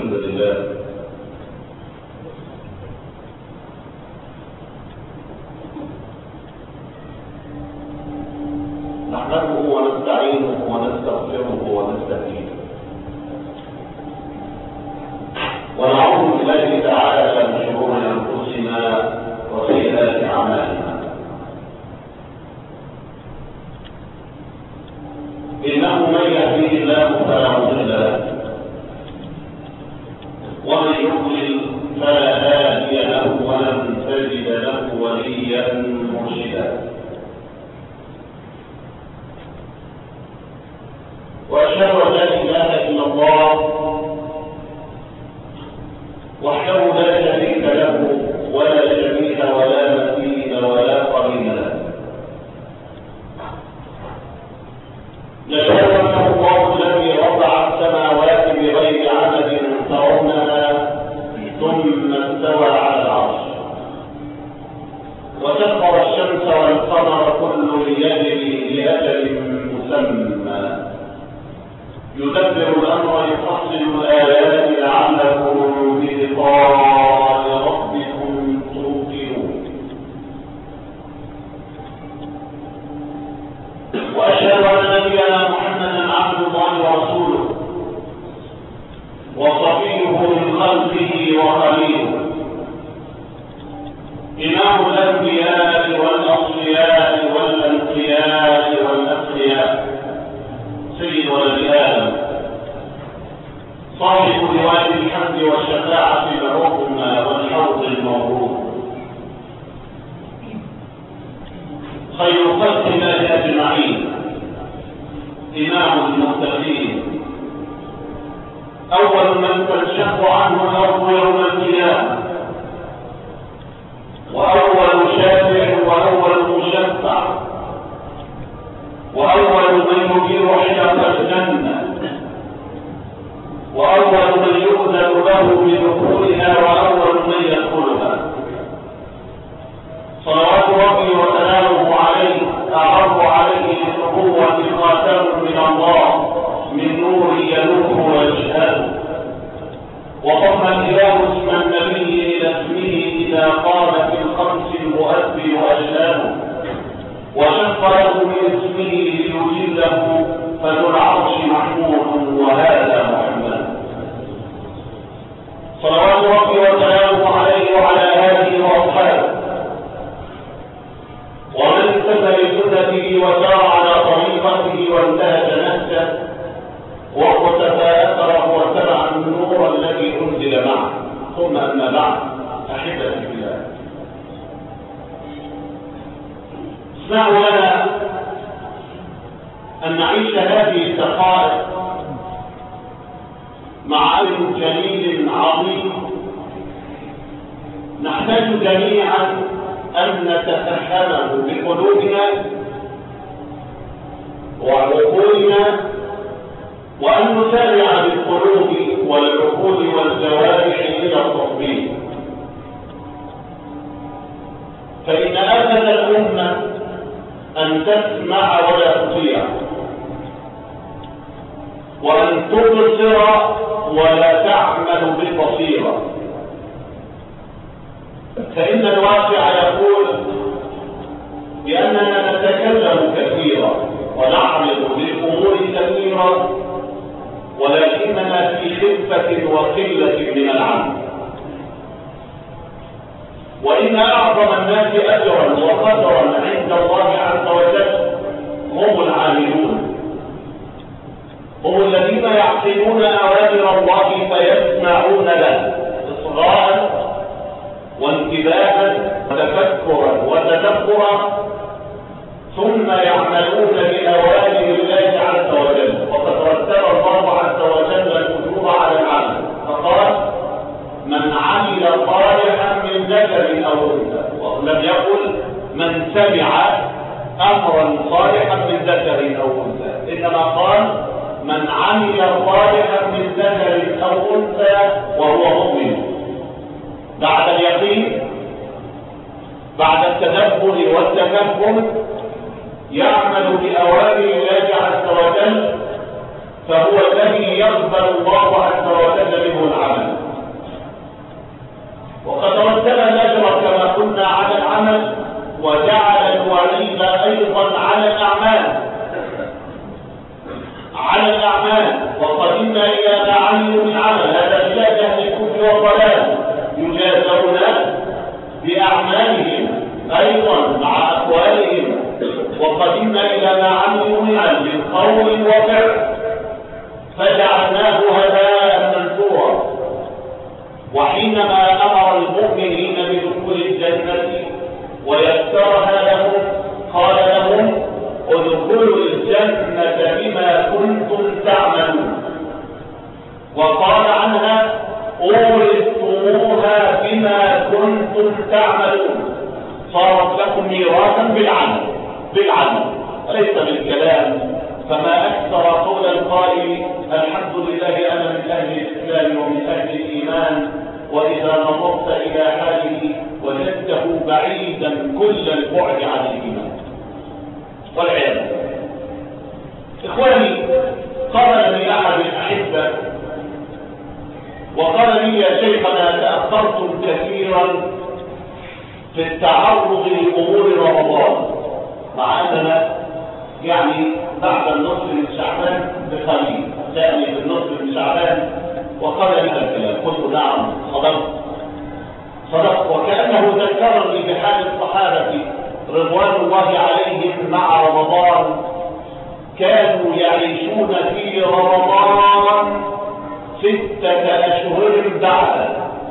الحمد لله نحمده ونستعينه ونستغفره ونستهديه ونعوذ بالله تعالى من شرور انفسنا وسيئات اعمالنا انه من يهديه الله فلا مضل له ومن يضلل فلا هادي له ولن تجد له وليا مرشدا واشهد ان لا اله الا الله وحده لا شريك له ولا شبيه ولا مثيل ولا قرين له نشهد انه الله الذي رفع السماوات بغير عمد ترونها ثم استوى على العرش وسخر الشمس والقمر كل يجري لاجل مسمى يدبر الامر يفصل الايات لعلكم بلقاء ربكم توقنون واشهد ان نبينا محمدا عبد الله ورسوله وصفيه من خلقه وخليله امام الانبياء والاصفياء والانقياء والاتقياء سيد ولد ادم صاحب روايه الحمد والشفاعه العظمى والحوض الموروث خير خلق الله اجمعين امام المتقين اول من تنشق عنه الارض يوم القيامه واول شافع واول مشفع واول من يدير حلق الجنه واول من يؤذن له بدخولها واول من يدخلها صلوات ربي وسلامه عليه اعرض عليه بالنبوه خاتم من الله من نور يلوح ويشهد وضم الاله اسم النبي الى اسمه اذا قام في الخمس المؤذن واشهاده وشق له من اسمه ليجله فذو العرش محمود وهذا محمد صلوات ربي وسلامه عليه وعلى اله واصحابه ومن اهتدى بسنته وسار على طريقته وانتهج نهجه واقتفى اثره واتبع النور الذي انزل معه ثم اما بعد احبتي بالله اسمعوا لنا ان نعيش هذه الدقائق مع علم جليل عظيم نحتاج جميعا ان نتفهمه بقلوبنا وعقولنا وان نسارع بالقلوب والعقول والجوارح الى التطبيق فان افه الامه ان تسمع ولا تطيع وان تبصر ولا تعمل بالبصيره فان الواقع يقول باننا نتكلم كثيرا ونعرض بالامور كثيرا ولكننا في خفه وقله من العمل وان اعظم الناس اجرا وقدرا عند الله عز وجل هم العاملون هم الذين يعقلون اوامر الله فيسمعون له اصغاء وانتباها وتفكرا وتدبرا ثم يعملون باوامر الله عز وجل وقد رتب الله عز وجل الاجور على العمل فقال من عمل صالحا من ذكر او انثى ولم يقل من سمع امرا صالحا من ذكر او انثى انما قال من عمل صالحا من ذكر او انثى وهو مؤمن بعد اليقين بعد التدبر والتفهم يعمل بأوامر الله عز وجل فهو الذي يقبل الله عز وجل منه العمل. وقد رتب الأجر كما قلنا على العمل، وجعل الوعيد أيضا على الأعمال. وقدمنا إلى ما عملوا من عمل، هذا بلاد أهل الكفر والضلال يجازون بأعمالهم أيضا مع أقوالهم. وقدمنا إلى ما عملوا من عمل من قول وفعل فجعلناه هباء منثورا. وحينما أمر المؤمنين بدخول الجنة ويسرها لهم قال لهم ادخلوا الجنة بما كنتم تعملون، وقال عنها أورثتموها بما كنتم تعملون، صارت لكم ميراثا بالعمل ليس بالكلام. فما أكثر قول القائل الحمد لله أنا من أهل الإسلام ومن أهل الإيمان، وإذا نظرت إلى حاله وجدته بعيدا كل البعد عن الإيمان والعياذ. إخواني، قال لي أحد الأحبة وقال لي يا شيخنا تأخرتم كثيرا في التعرض لأمور رمضان، مع أننا يعني بعد النصف من شعبان بقليل، يعني في النصف من شعبان. وقال لي الكلام، قلت نعم صدق. وكأنه ذكرني بحال الصحابة رضوان الله عليهم مع رمضان، كانوا يعيشون في رمضان 6 أشهر بعده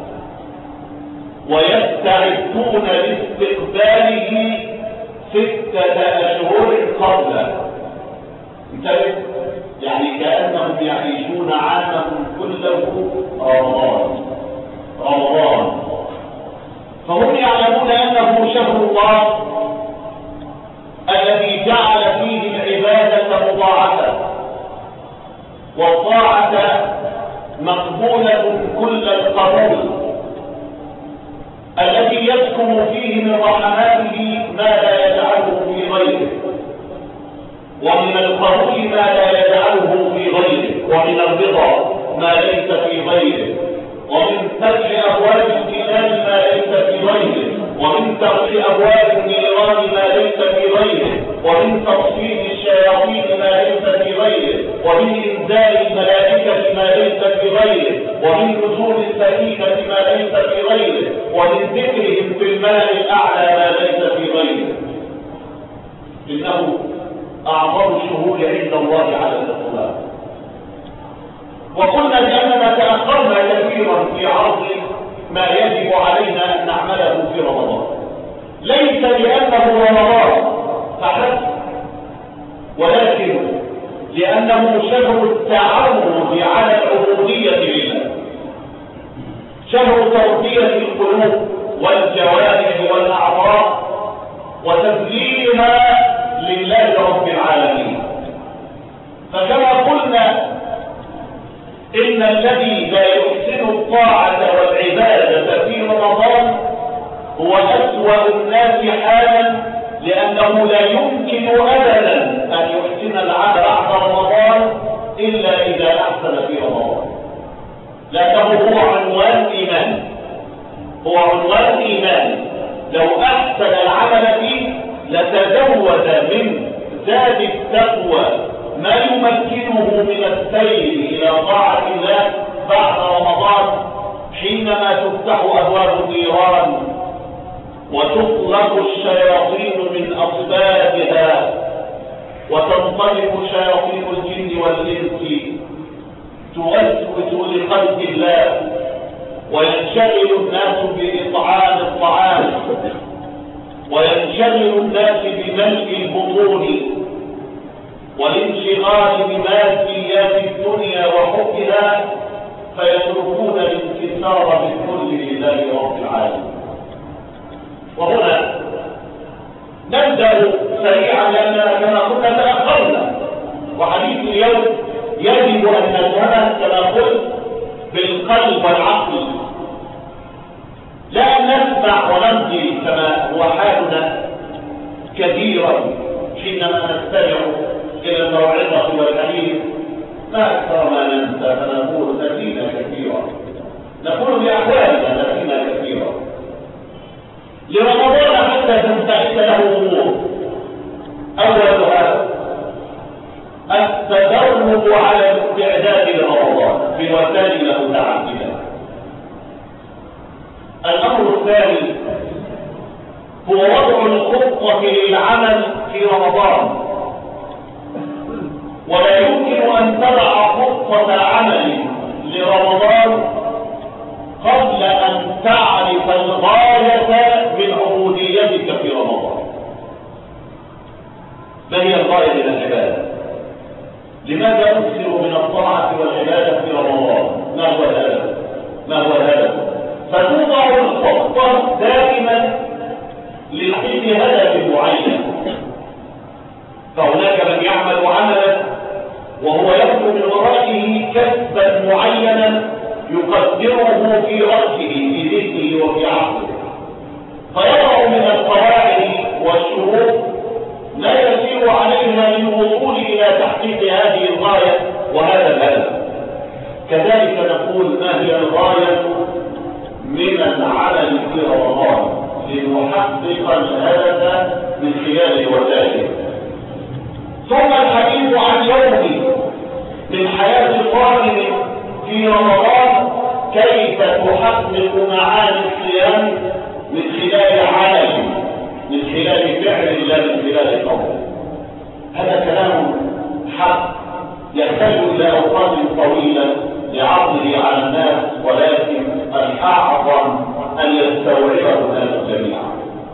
ويستعدون لاستقباله 6 أشهر قبله. انتبه، يعني كأنهم يعيشون عامهم كله رمضان. فهم يعلمون أنه شهر الله الذي جعل فيه العبادة مضاعفة، والطاعة مقبولة كل القبول، الذي يسكن فيه من رحماته ما لا يجعله في غيره، ومن القبول ما لا يجعله في غيره، ومن الرضا ما ليس في غيره، ومن فتح أبواب الجنان ما ليس في غيره، ومن تغلق أبواب النيران ما ليس في غيره، ومن تصفيد الشياطين ما ليس في غيره، ومن إنزال الملائكة ما ليس في غيره، ومن نزول السكينة ما ليس في غيره، ومن ذكرهم في الملأ الأعلى ما ليس في غيره. إنه أعظم الشهور عند الله على الإطلاق. وقلنا بأننا تأخرنا كثيرا في عرض ما يجب علينا أن نعمله في رمضان، ليس لأنه رمضان فحسب، ولكن لأنه شهر التعرض على العبودية لله، شهر تربية القلوب والجوارح والأعضاء وتسليمها لله رب العالمين. فكما قلنا إن الذي لا يحسن الطاعة والعبادة في رمضان هو أسوأ الناس حالا، لأنه لا يمكن أبدا أن يحسن العمل بعد رمضان إلا إذا أحسن في رمضان، لأنه هو عنوان إيمان. لو أحسن العمل فيه لتزود من زاد التقوى ما يمكنه من السير إلى طاعة الله بعد رمضان، حينما تفتح أبواب النيران وتطلق الشياطين من أصبابها وتنطلق شياطين الجن والإنس توسوس لخلق الله، وينشغل الناس بإطعام الطعام، وينشغل الناس بملء البطون والانشغال بماديات الدنيا وحبها، فيتركون الانكسار بالكل لله رب العالمين. وهنا نبدأ سريعا لأننا كما قلنا تأخرنا، وحديث اليوم يجب أن نذهب كما قلت بالقلب والعقل، لا نسمع ونمضي كما هو حالنا كثيرا حينما نستمع إلى الموعظة والحديث، ما التدرب على الاستعداد لرمضان بوسائل متعددة. الأمر الثاني هو وضع الخطة للعمل في رمضان، ولا يمكن أن تضع خطة عمل لرمضان قبل أن تعرف الغاية من عبوديتك في رمضان. ما هي الغاية من العبادة؟ لماذا نكثر من الطاعة والعبادة في رمضان؟ ما هو الهدف؟ ما هو الهدف؟ فتوضع الخطة دائما لتحقيق هدف معين. فهناك من يعمل عملا وهو يطلب من ورائه كسبا معينا يقدره في رأسه في ذهنه وفي عقله، فيضع من القواعد والشروط ما يسير عليها للوصول إلى تحقيق هذه الغاية وهذا الهدف. كذلك نقول ما هي الغاية من العمل في رمضان لنحقق الهدف من خلال الوسائل. ثم الحديث عن يوم من حياة الصائم في رمضان كيف تحقق معاني الصيام من خلال عمل، من خلال فعل لا من خلال قول. هذا كلام حق يحتاج إلى أوقات طويلة لعرضه على الناس، ولكن الأعظم أن يستوعبه الناس جميعا.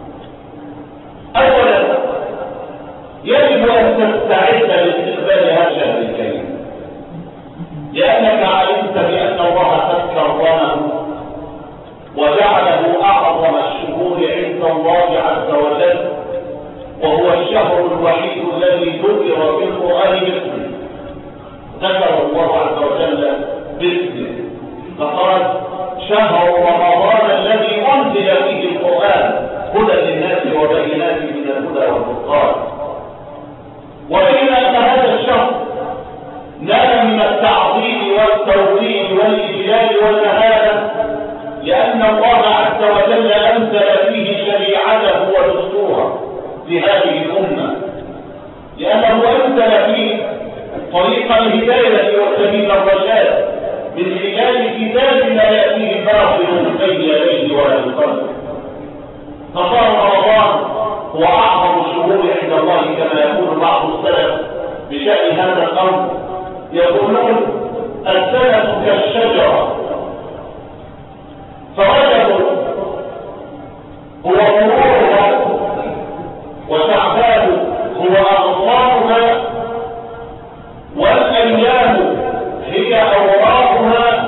أولا يجب أن تستعد لاستقبال هذا الشهر الكريم، لأنك علمت بأن الله قد كرمه وجعله أعظم الشهور عند الله عز وجل، وهو الشهر الوحيد الذي ذكر في القرآن باسمه. ذكر الله عز وجل باسمه فقال شهر رمضان الذي أنزل فيه القرآن هدى للناس وبينات من الهدى والفرقان. وبين أن هذا الشهر نال من التعظيم والتوقير والإجلال والمهابة لأن الله عز وجل أنزل فيه شريعته ودستوره لهذه الأمة، لأنه أنزل فيه طريق الهداية وسبيل الرشاد من خلال كتاب لا يأتيه الباطل من بين يديه ولا من خلفه. فصار رمضان هو أعظم الشهور عند الله كما يقول بعض السلف بشأن هذا الأمر، يقولون السنة كالشجرة، فرجب هو فروعها وشعبان هو أغصانها والأيام هي أوراقها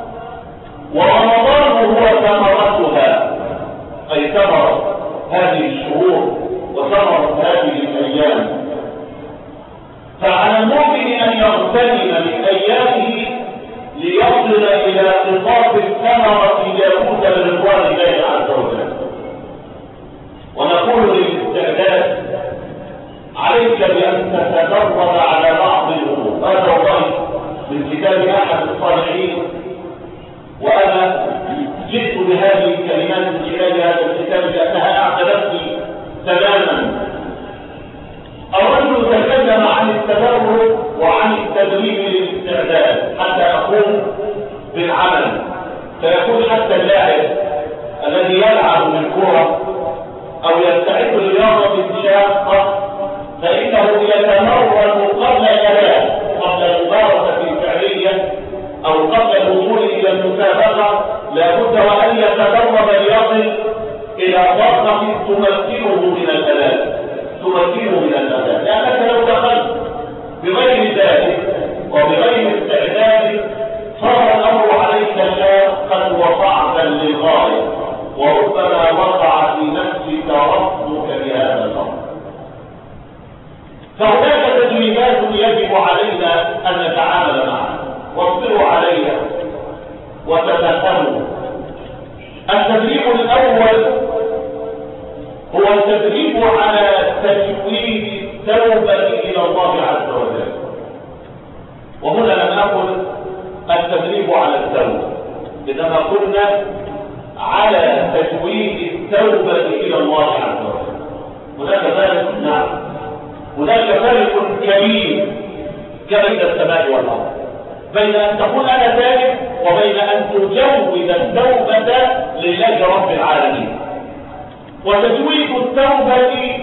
ورمضان هو ثمرتها، أي ثمرة هذه الشهور وثمرة هذه الأيام. فعلى المؤمن أن يغتنم من أيامه ليصل إلى قطاف الثمرة ليفوز برضوان الله عز وجل. ونقول للاستعداد عليك بأن تتدرب على بعض الأمور. هذا والله من كتاب أحد الصالحين، وأنا جئت بهذه الكلمات من خلال هذا الكتاب لأنها أعجبتني تماما. الرجل تكلم عن التدرب وعن التدريب للاستعداد حتى أقوم بالعمل، فيكون حتى اللاعب الذي يلعب بالكرة أو يستعد لرياضة شاقة فإنه يتمرن قبل الأداء، قبل الممارسة الفعلية أو قبل الوصول إلى المسابقة لابد وأن يتدرب ليصل إلى طاقة تمكنه من الأداء، لأنك لو دخلت بغير ذلك وبغير استعداد صار الأمر عليك شاقا وصعبا للغاية، وربما وقع في نفسك رفضك لهذا الأمر. فهناك تدريبات يجب علينا أن نتعامل معها واصبروا عليها وتتفهموا. التدريب الأول هو التدريب على تجويد التوبة إلى الله عز وجل. وهنا لم أقل التدريب على التوبة، إنما قلنا على تجويد التوبة إلى الله عز وجل. هناك فرق، نعم، هناك فرق كبين السماء والأرض، بين أن تقول أنا تائب وبين أن تجود التوبة لله رب العالمين. وتجويد التوبة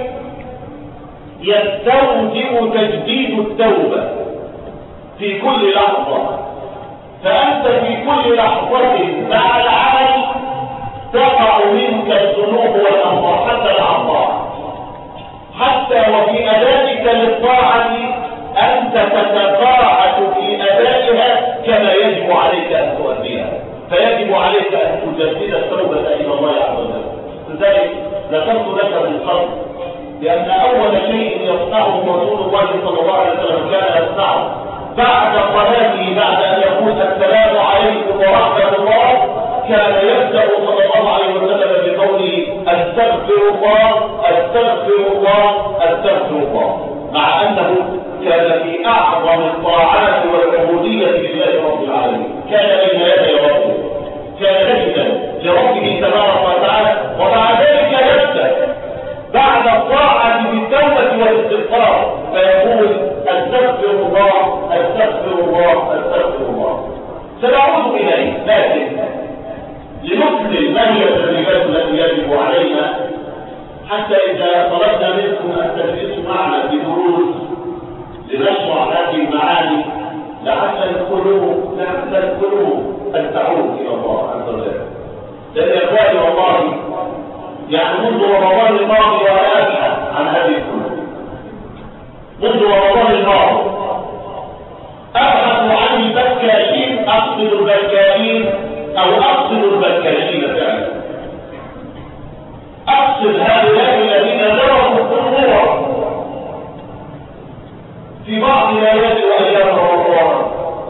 يستوجب تجديد التوبة في كل لحظة، فأنت في كل لحظة مع العمل تقع منك الذنوب والأخطاء حتى الأخطاء، حتى وفي أدائك للطاعة أنت تتباعد في أدائها كما يجب عليك أن تؤديها، فيجب عليك أن تجدد التوبة إلى الله عز وجل. لذلك ذكرت لك بالقصد لأن أول شيء يصنعه رسول الله صلى الله عليه وسلم كان يصنعه بعد صلاته، بعد أن يقول السلام عليكم ورحمة الله، كان يبدأ صلى الله عليه وسلم بقوله استغفر الله استغفر الله استغفر الله، مع أنه كان في أعظم الطاعات والعبودية لله رب العالمين، كان بين يدي ربه، كان سجدا لربه تبارك وتعالى، ومع ذلك يبدأ بعد الطاعة بالتوبة والاستغفار فيقول استغفر الله استغفر الله استغفر الله. سنعود إليه، لكن لنكمل ما هي التدريبات التي يجب علينا حتى إذا طلبنا منكم أن تجلسوا معنا في دروس لنشرح هذه المعاني لعل القلوب أن تعود إلى الله عز وجل. لأن يا إخواني والله يعني منذ رمضان الماضي وأنا أبحث عن هذه القلوب، منذ رمضان الماضي أبحث عن البكاشين، أقصد البكاشين أو أقصد البكاشين فعلا، أقصد هؤلاء الذين درسوا القرآن في بعض ليالي وأيام رمضان،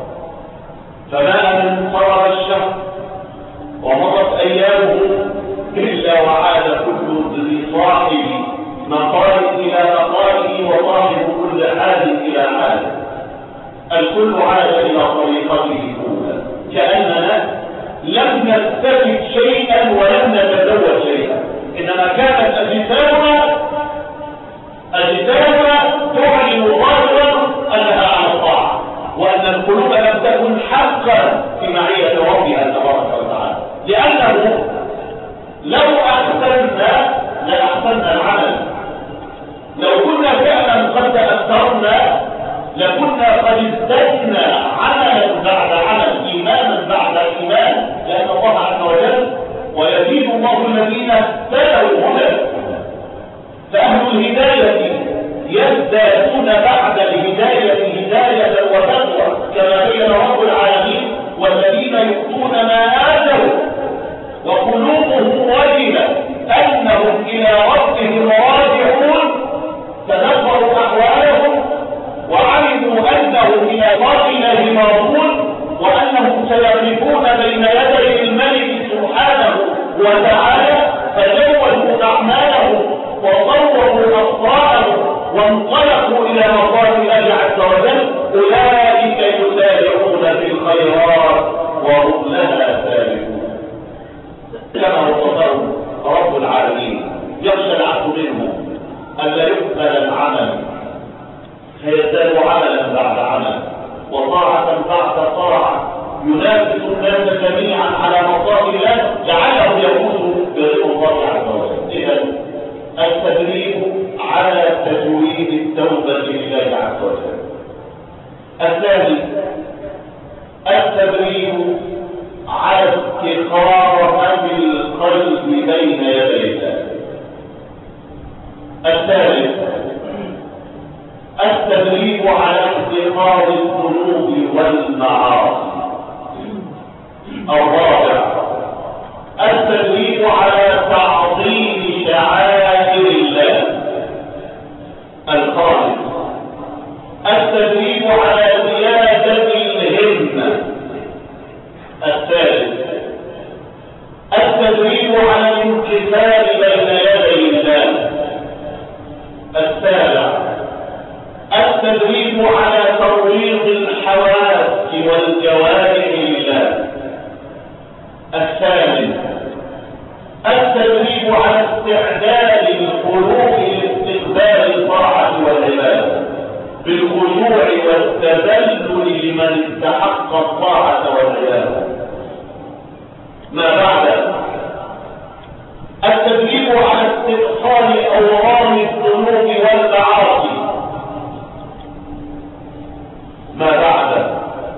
فما أن صار الشهر ومضت أيامه إلا وعاد كل ذي صاحب مقال إلى مقاله وصاحب كل حال إلى حال، الكل عاد إلى طريقته الأولى، كأننا لم نستفد شيئا ولم نتزود شيئا، إنما كانت أجسامنا تعلن ظاهرا أنها على الطاعة، وأن القلوب لم تكن حقا في معية ربها تبارك وتعالى، لأنه لو أحسننا لأحسننا العمل، لو كنا فعلا قد تأثرنا لكنا قد ازددنا عملا بعد عمل، إيمانا بعد إيمان، لأن الله عز وجل ويزيد الله الذين اهتدوا هدى، فأهل الهداية يزدادون بعد الهداية هداية وتقوى كما بين رب العالمين، والذين يؤتون ما آتوا وقلوبهم وجلة أنهم إلى ربهم راجعون، تدبروا أحوالهم وعلموا أنهم إلى الله راجعون، وأنهم سيقفون بين يدي الملك سبحانه وتعالى، فجودوا أعمالهم وصوروا أخطاءهم وانطلقوا إلى مرضات الله عز وجل، أولئك يسارعون في الخيرات وهم لها سابقون. كما وصفه رب العالمين يخشى العبد منه ألا يقبل العمل فيزداد عملا بعد عمل وطاعة بعد طاعة، ينافس الناس جميعا على مرضات الله لعله يفوز برضا الله عز وجل. إذا التدريب على تجويد التوبة لله عز وجل. الثاني التدريب على استقرار القلب بين يدي الله. الثالث التدريب على استقرار الذنوب والمعاصي. الرابع التدريب على تعظيم شعائر الله. الخامس التدريب على زيادة الهمة. الثالث التدريب على الانكسار بين يدي الله. السابع التدريب على ترويض الحواس والجوارح لله. الثامن التدريب على استعداد القلوب لاستقبال الطاعة والعبادة بالخشوع الخضوع والتذلل لمن استحق الطاعة والعبادة. ما بعد التدريب على استئصال أورام الذنوب والمعاصي. ما بعد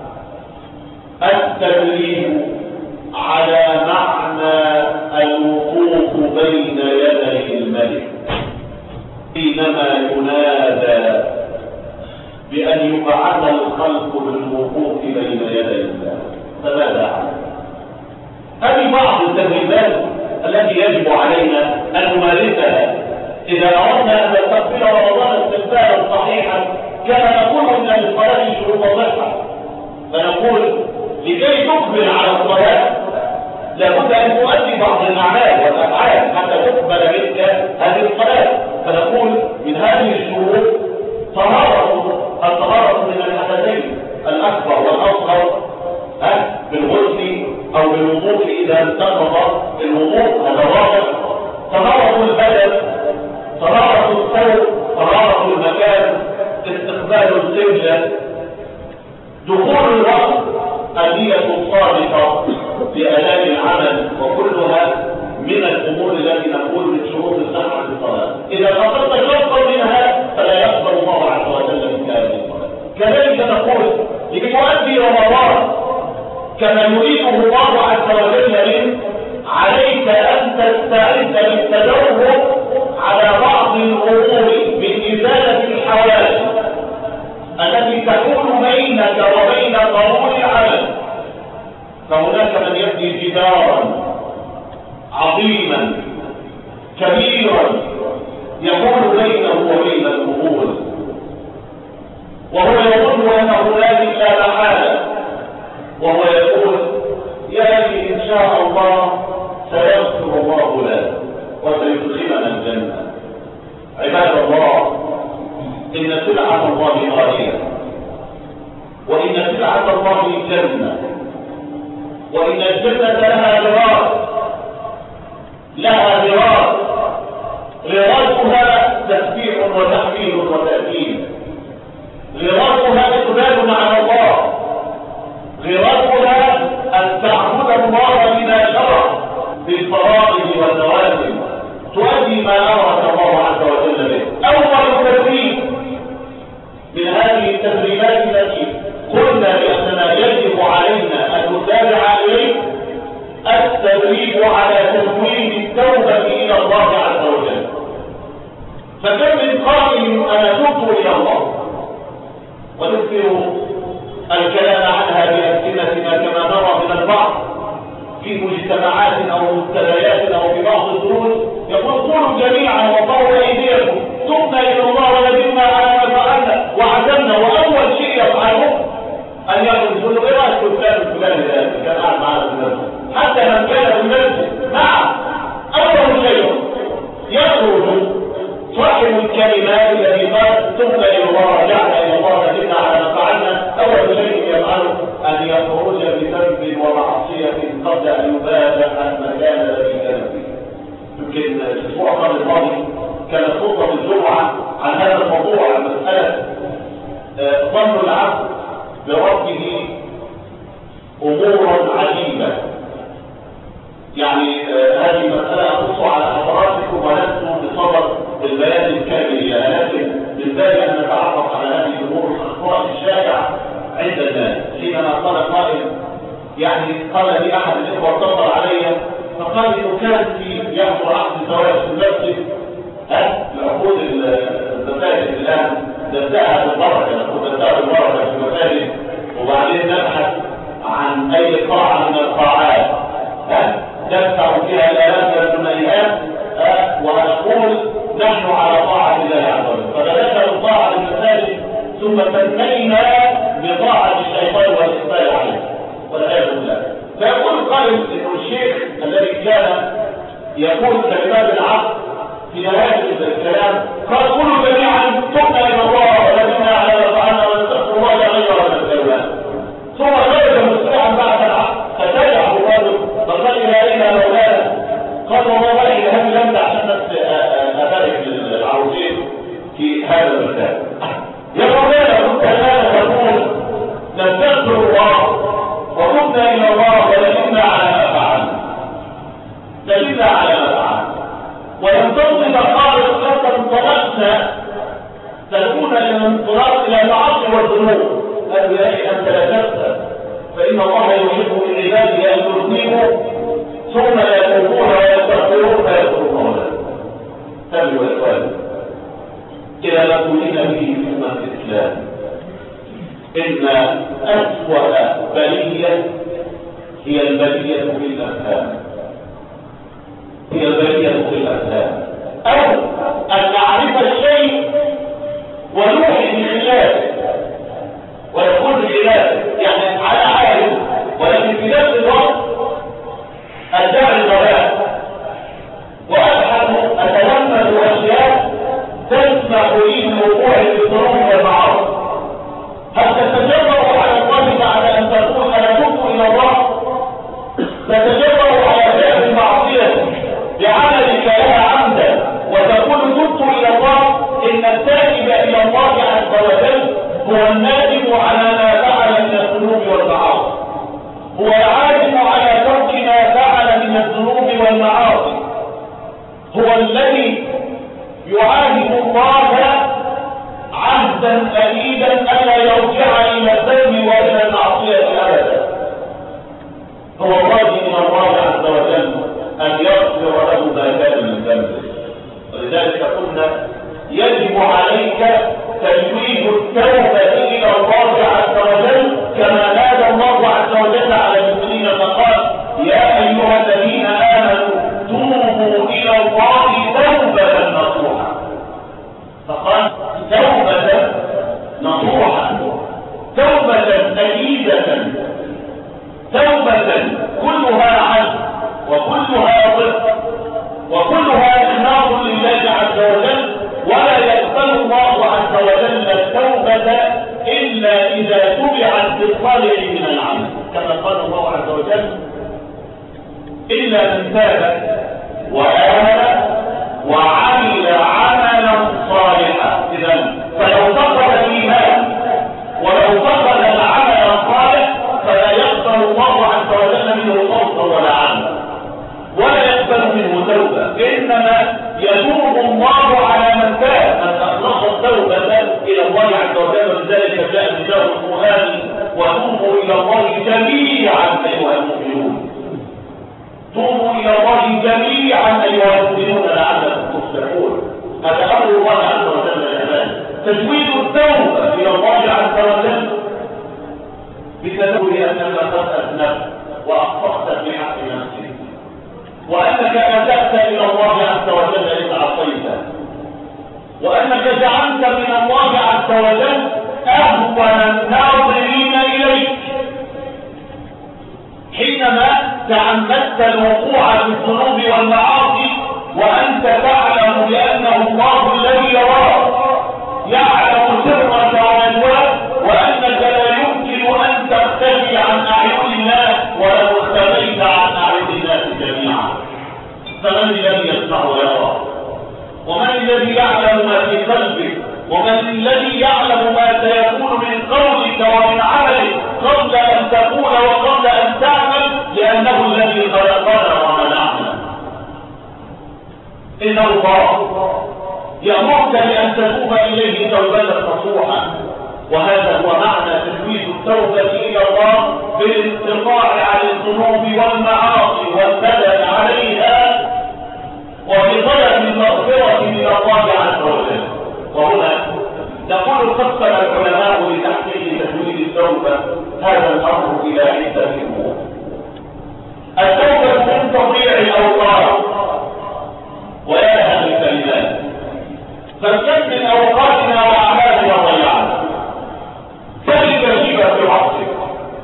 التدريب على معنى الوقوف بين يدي الملك حينما ينادى بأن يبعث الخلق بالوقوف بين يدي الله. فماذا عنه؟ هذه بعض التدريبات التي يجب علينا أن نمارسها إذا أردنا أن نستقبل رمضان استقبالا صحيحا. كما نقول أن للصلاة شروط صحة، فنقول لكي تقبل على الصلاة لابد أن تؤدي بعض الأعمال والأفعال حتى تقبل منك هذه الصلاة. فنقول من هذه الشروط الطهارة من الحدثين الأكبر والأصغر بالغسل أو بالوضوء إذا انتقض الوضوء، هذا واضح. طهارة البدن، طهارة الثوب، طهارة المكان، استقبال القبلة، دخول الوقت، النية الصادقة لأداء العمل، وكلها من الأمور التي نقول من شروط صحة الصلاة. إذا فقدت شرطا منها فلا يقبل الله عز وجل منك هذه الصلاة. كذلك نقول لتؤدي رمضان كما يريده الله عز وجل منك عليك أن تستعد بالتدرب على بعض الأمور من إزالة الحواجز التي تكون بينك وبين قبول العمل. فهناك من يبني جدارا عظيما كبيرا يكون بينه وبين القبول، وهو يظن انه لا لا محاله، وهو يقول يا اخي ان شاء الله سيغفر الله له وسيدخلنا الجنه. عباد الله، إن سلعة الله غالية، وإن سلعة الله الجنة، وإن الجنة لها غراس، لها غراس، غراسها تسبيح وتحميل وتأكيد، غراسها إقبال على الله، غراسها أن تعبد الله بما شرع بالفرائض والنوافل، تؤدي ما أمرك الله عز وجل به. أول تدريب من هذه التدريبات التي قلنا بأننا يجب علينا أن نتابع إليه التدريب على تزويد التوبة إلى الله عز وجل. فكم من قائل أنا تبت إلى الله ونكثر الكلام عنها بألسنتنا كما نرى من البعض في مجتمعات أو مستويات أو في بعض الدروس، يقول قولوا جميعا وطولوا أيديكم تبنا إلى الله وندمنا على ما فعلنا وعزمنا، وأول شيء يفعله أن يقول له إيه رأيك فلان الفلاني ده كان قاعد معنا في المسجد، حتى من كان في المسجد. نعم، أول شيء يخرج صاحب الكلمات الذي قال تبنا إلى الله رجعنا إلى الله وندمنا على ما فعلنا، أول شيء يفعله أن يخرج بذنب ومعصية قبل أن يبادر المكان الذي كان فيه. يمكن الأسبوع قبل الماضي كانت خطبة الجمعة عن هذا الموضوع، عن مسألة ظن العبد بربه أمورا عجيبة. يعني هذه مسألة أقص على حضراتكم ولست بصدد البيان الكامل، لكن بالبال أن نتعرف على هذه الأمور الأخطاء الشائعة عند الناس. حينما قال قائل، يعني قال لي أحد الإخوة اتصل علي فقال إنه كان في يحضر عقد زواج في المسجد، العقود المساجد الآن نبدأها بالبركة، نبدأها بالبركة في المساجد، وبعدين نبحث عن أي قاعة من القاعات ندفع فيها الآلاف من الجنيهات ونقول نحن على طاعة الله عز وجل. فبدأنا بالطاعة للمساجد ثم تنمينا بطاعة الشيطان والإقبال عليه والعياذ بالله. فيقول القائل إنه الشيخ الذي كان يقول كلمات العقل في نهاية الكلام قال قولوا جميعا تبنا إلى الله ولكننا على ما فعلنا ونستغفر الله غير من الكلمات. ثم خرج مسرعا بعد العقل فتبعه قالوا فقال إلى أين مولانا؟ قال والله إلى هم لم عشان أبارك للعروسين في هذا المكان. يا مولانا كنت من الانطلاق الى المعاصي والذنوب. قالوا يا اخي انت لا تبدا، فان الله يحب من عباده ان يذنبوا ثم يتوبون ويستغفرون فيغفر الله لهم. تابعوا يا اخواني الى ما كلنا به في امه الاسلام، ان اسوأ بليه هي البليه في الافهام، هي البليه في الافهام، او ان نعرف الشيء ونوحي بخلافه ويكون بخلافه، يعني على عالم، ولكن في نفس الوقت ادعي الضلال وابحث اتلمذ اشياء تسمح لي بالوقوع في الظلم والمعاصي. هل تتجرأ على الله بعد ان تقول انا تبت الى الله؟ تتجرأ على فعل المعصيه بعملك لها عمدا وتقول تبت الى الله؟ ان التائب الى الله عز وجل هو النادم على ما فعل من الذنوب والمعاصي، هو العازم على ترك ما فعل من الذنوب والمعاصي، هو الذي يعاهد الله عهدا أكيدا ألا يرجع إلى الذنب وإلى المعصية أبدا. هو راجي من الله عز وجل أن يغفر له ما كان من ذنبه. ولذلك قلنا يجب عليك تجويد التوبة إلى الله عز وجل كما نادى الله عز وجل على المؤمنين فقال يا أيها الذين آمنوا توبوا إلى الله توبة نصوحا. فقال توبة نصوحا، توبة أكيدة، توبة كلها عزم وكلها صدق وكلها إخلاص لله عز وجل، ولا يقبل الله عز وجل التوبة إلا إذا تبعت بالصالح من العمل، كما قال الله عز وجل إلا من تاب وآمن وعمل عملا صالحا. إذا فلو فقد الإيمان ولو فقد العمل الصالح فلا يقبل الله عز وجل منه صوتا ولا عملا ولا يقبل منه توبة، إنما يتوب الله على من تاب، من أخلص التوبة إلى الله عز وجل. ولذلك جاء النداء القرآني وتوبوا إلى الله جميعا أيها المؤمنون، توبوا إلى الله جميعا أيها المؤمنون لعلكم تفلحون. هذا أمر الله عز وجل الآن، تجويد التوبة إلى الله عز وجل بسبب أنك قد أذنبت وأخطأت بحق نفسك، وأنك أتأت إلى الله عز وجل إذ عصيته، وأنك جعلت من الله عز وجل أهون الناظرين إليك حينما تعمدت الوقوع في الذنوب والمعاصي وأنت تعلم بأنه الله الذي يراك، يعلم سرك ونجواك، وأنك لا يمكن أن تختفي عن أعين الله ولو اختفيت عن أعين الناس جميعا. فمن الذي يسمع ويرى؟ ومن الذي يعلم ما في قلبك؟ ومن الذي يعلم ما سيكون من قولك ومن عملك قبل أن تقول وقبل أن تعمل؟ لأنه الذي خلقنا وما نعمل. إن الله يأمرك بأن تتوب إليه توبة نصوحا، وهذا هو معنى تجويد التوبة إلى الله بالانقطاع عن الذنوب والمعاصي والندم عليها وبطلب المغفرة من الله عز وجل. وهنا نقول قسم العلماء لتحقيق تجويد التوبة هذا الأمر إلى عدة أمور. التوبة من تضييع الأوقات وياها الكلمات، فكم من أوقاتنا وأعمالنا ضيعنا. سل الكذب في عصرك،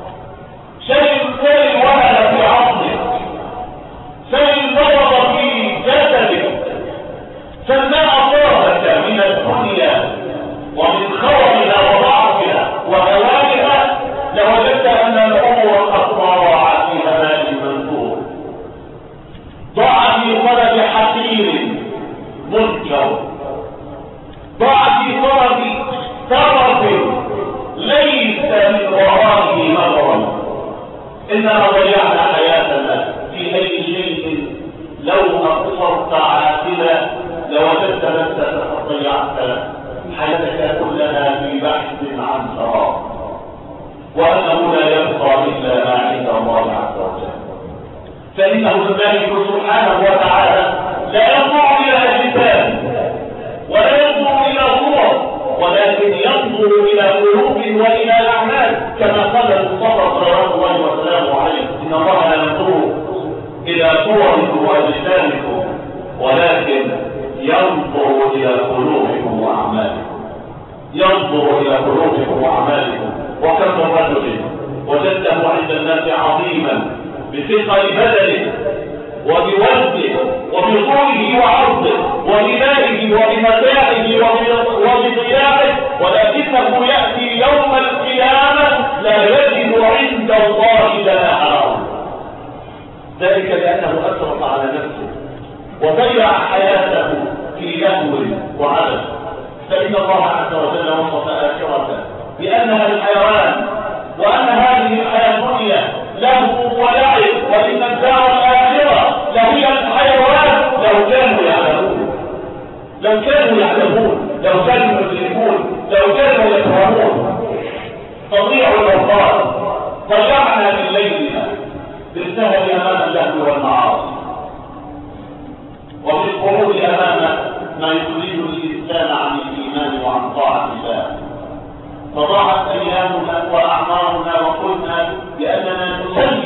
سل الوهن في عصرك، سل المرض في جسدك، سل ما أصابك من الدنيا ومن خورها وضعفها وهوانها، لوجدت أن الأمور قد ضاعت في هباء منثور، ضاع في طلب حقير منكر، ضاع في طلب طرف ليس من ورائه مغرم. إنما ضيعنا حياتنا في أي شيء لو أقصرت عاقلا لوجدت نفسك قد ضيعت حياتك كلها بحث عن ثواب، وأنه لا يبقى إلا ما عند الله عز وجل. فإنه الملك سبحانه وتعالى لا ينظر إلى أجسام ولا ينظر إلى صور، ولكن ينظر إلى قلوب وإلى أعمال، كما قال المصطفى صلوات الله وسلامه عليه: إن الله لا ينظر إلى صوركم وأجسامكم ولكن ينظر إلى قلوبكم وأعمالكم. ينظر إلى قلوبكم وأعمالكم. وكم من رجل وجدته عند الناس عظيما بثقل بدنه وبوزنه وبطوله وعرضه وبماله وبمتاعه وبضياعه، ولكنه يأتي يوم القيامة لا يجد عند الله جناح الأرض. ذلك لأنه أسرف على نفسه وضيع حياته في لهو وعبث. فإن الله عز وجل وصف آخرته بأنها الحيوان، وأن هذه الحياة الدنيا له ولعب، وإن الدار الآخرة لهي الحيوان. لو كانوا يعلمون، لو كانوا يعلمون، لو كانوا يدركون، لو كانوا يفهمون. تضيع الأوقات، ضيعنا من ليلنا بالسهل أمام اللهو والمعاصي، وبالخروج أمام ما يخرج الإنسان عن الإيمان وعن طاعة الله. فضاعت أيامنا وأعمارنا وقلنا بأننا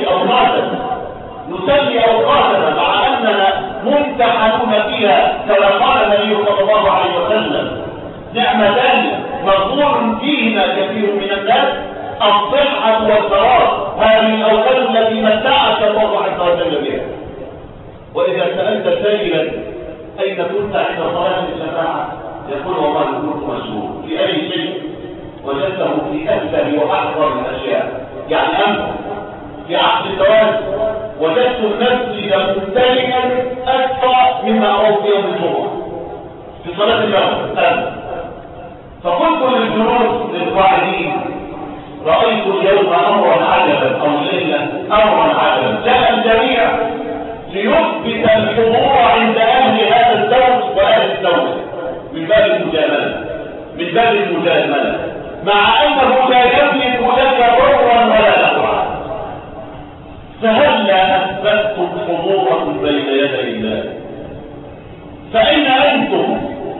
نسلي أوقاتنا مع أننا ممتحنون فيها، كما قال النبي صلى الله عليه وسلم: نعمتان مغبون فيهما كثير من الناس، الصحة والفراغ. هذه الأوقات التي متعك الله عز وجل بها. وإذا سألت سائلا أين كنت عند صلاة الجماعة؟ يقول: والله كنت مشغول في أي شيء، وجدته في أسهل وأحضر الأشياء. يعني أنت في عقد الزواج وجدت المسجد ممتلئا أكثر مما أراه في يوم الجمعة في صلاة اليوم. فقلت للجنود للقاعدين: رأيت اليوم أمرا عجبا، أو الليلة أمرا عجبا. جاء الجميع ليثبت الحضور عند أهل هذا الزوج وأهل الزوجة من باب المجاملة، من باب المجاملة، مع أنه لا يملك لك ضرا ولا نفعا. فهلا أثبتتم حضوركم بين يدي الله؟ فأين أنتم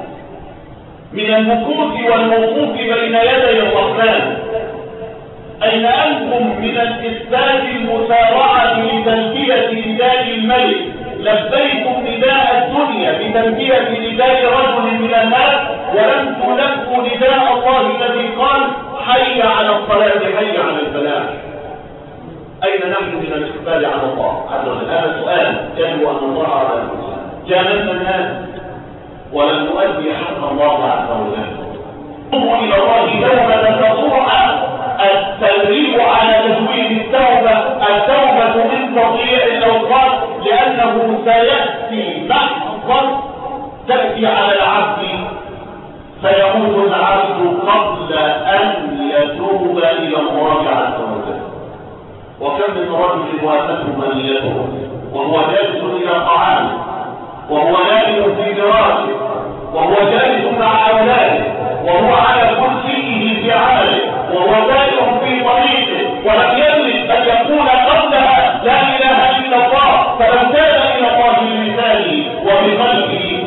من المكوث والوقوف بين يدي الرحمن؟ أين أنتم من الإثبات المسارعة لتلبية نداء الملك؟ لبيتم نداء الدنيا بتلبية نداء رجل من الناس، ولم تلبوا نداء الله الذي قال: حي على الصلاة، حي على الفلاح. أين نحن من الإقبال على الله عز وجل؟ هذا سؤال يجب أن نطرح على الإنسان. جاملنا الناس ولم نؤدي حق الله عز وجل. نتوب إلى الله توبة نصوحا، التدريب على تزويد التوبة من تضييع الأوقات، لأنه سيأتي لحظة تأتي على العبد فيموت العبد قبل أن يتوب إلى الله عز وجل. وكم من رجل وافته منيته وهو جالس إلى طعامه، وهو نائم في فراشه، وهو جالس مع أولاده، وهو على كرسيه في عمله، وهو سائر في طريقه، ولم يجلس أن يقول قبلها: لا إله إلا الله. فلو كان إلى الله بلسانه وبقلبه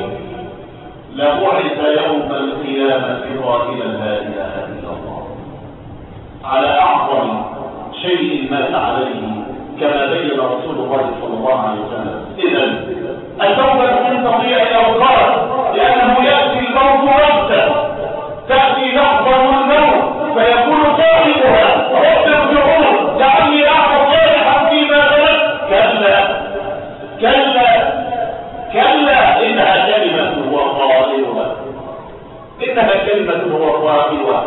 لبعث يوم القيامة قائلا: لا إله إلا الله، على أعظم شيء مات عليه، كما بين رسول الله صلى الله عليه وسلم. إذن التوبة من تضييع الأوقات، لأنه يأتي الموت وقتا، تأتي لحظة الموت فيقول صاحبها: رب ارجعون لعلي أعمل صالحا فيما بلغت. كلا كلا كلا، إنها كلمة هو قائلها، إنها كلمة هو قائلها.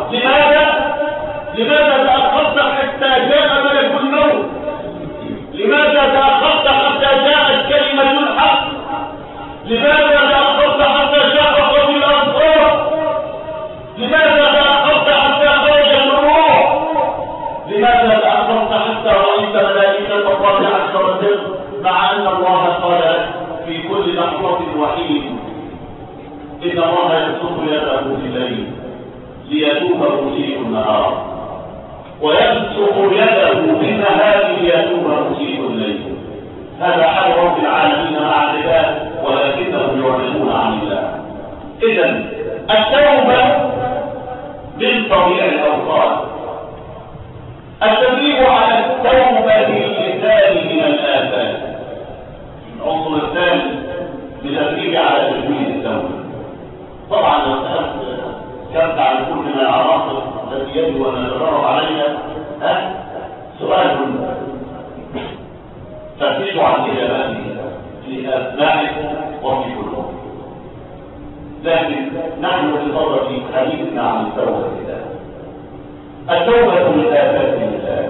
لماذا تأخرت حتى جاء ملك الموت؟ لماذا تأخرت حتى جاءت كلمة الحق؟ لماذا تأخرت حتى جاء قول الأنصار؟ لماذا تأخرت حتى خرجت الروح؟ لماذا تأخرت حتى رأيت ملائكة الله عز وجل، مع أن الله قال في كل لحظة وحيد: إن الله يبسط يده بالليل ليتوب مسيء النهار، ويبسط يده بالنهار ليتوب مسيء الليل. هذا حال رب العالمين مع العباد، ولكنهم يعرضون عن الله. إذن التوبة من طبيعة الأوصال. التدريب على التوبة باللسان من الآثام. العنصر الثالث بالتدريب على تجويد التوبة. طبعا لو كانت على كل من العناصر التي يجب ان نتدرب عليها سؤال فتشوا عن اجاباته في اثنائكم وفي كل وقت. لكن نحن نتطرق في حديثنا عن التوبه التوبه من آفات اللسان.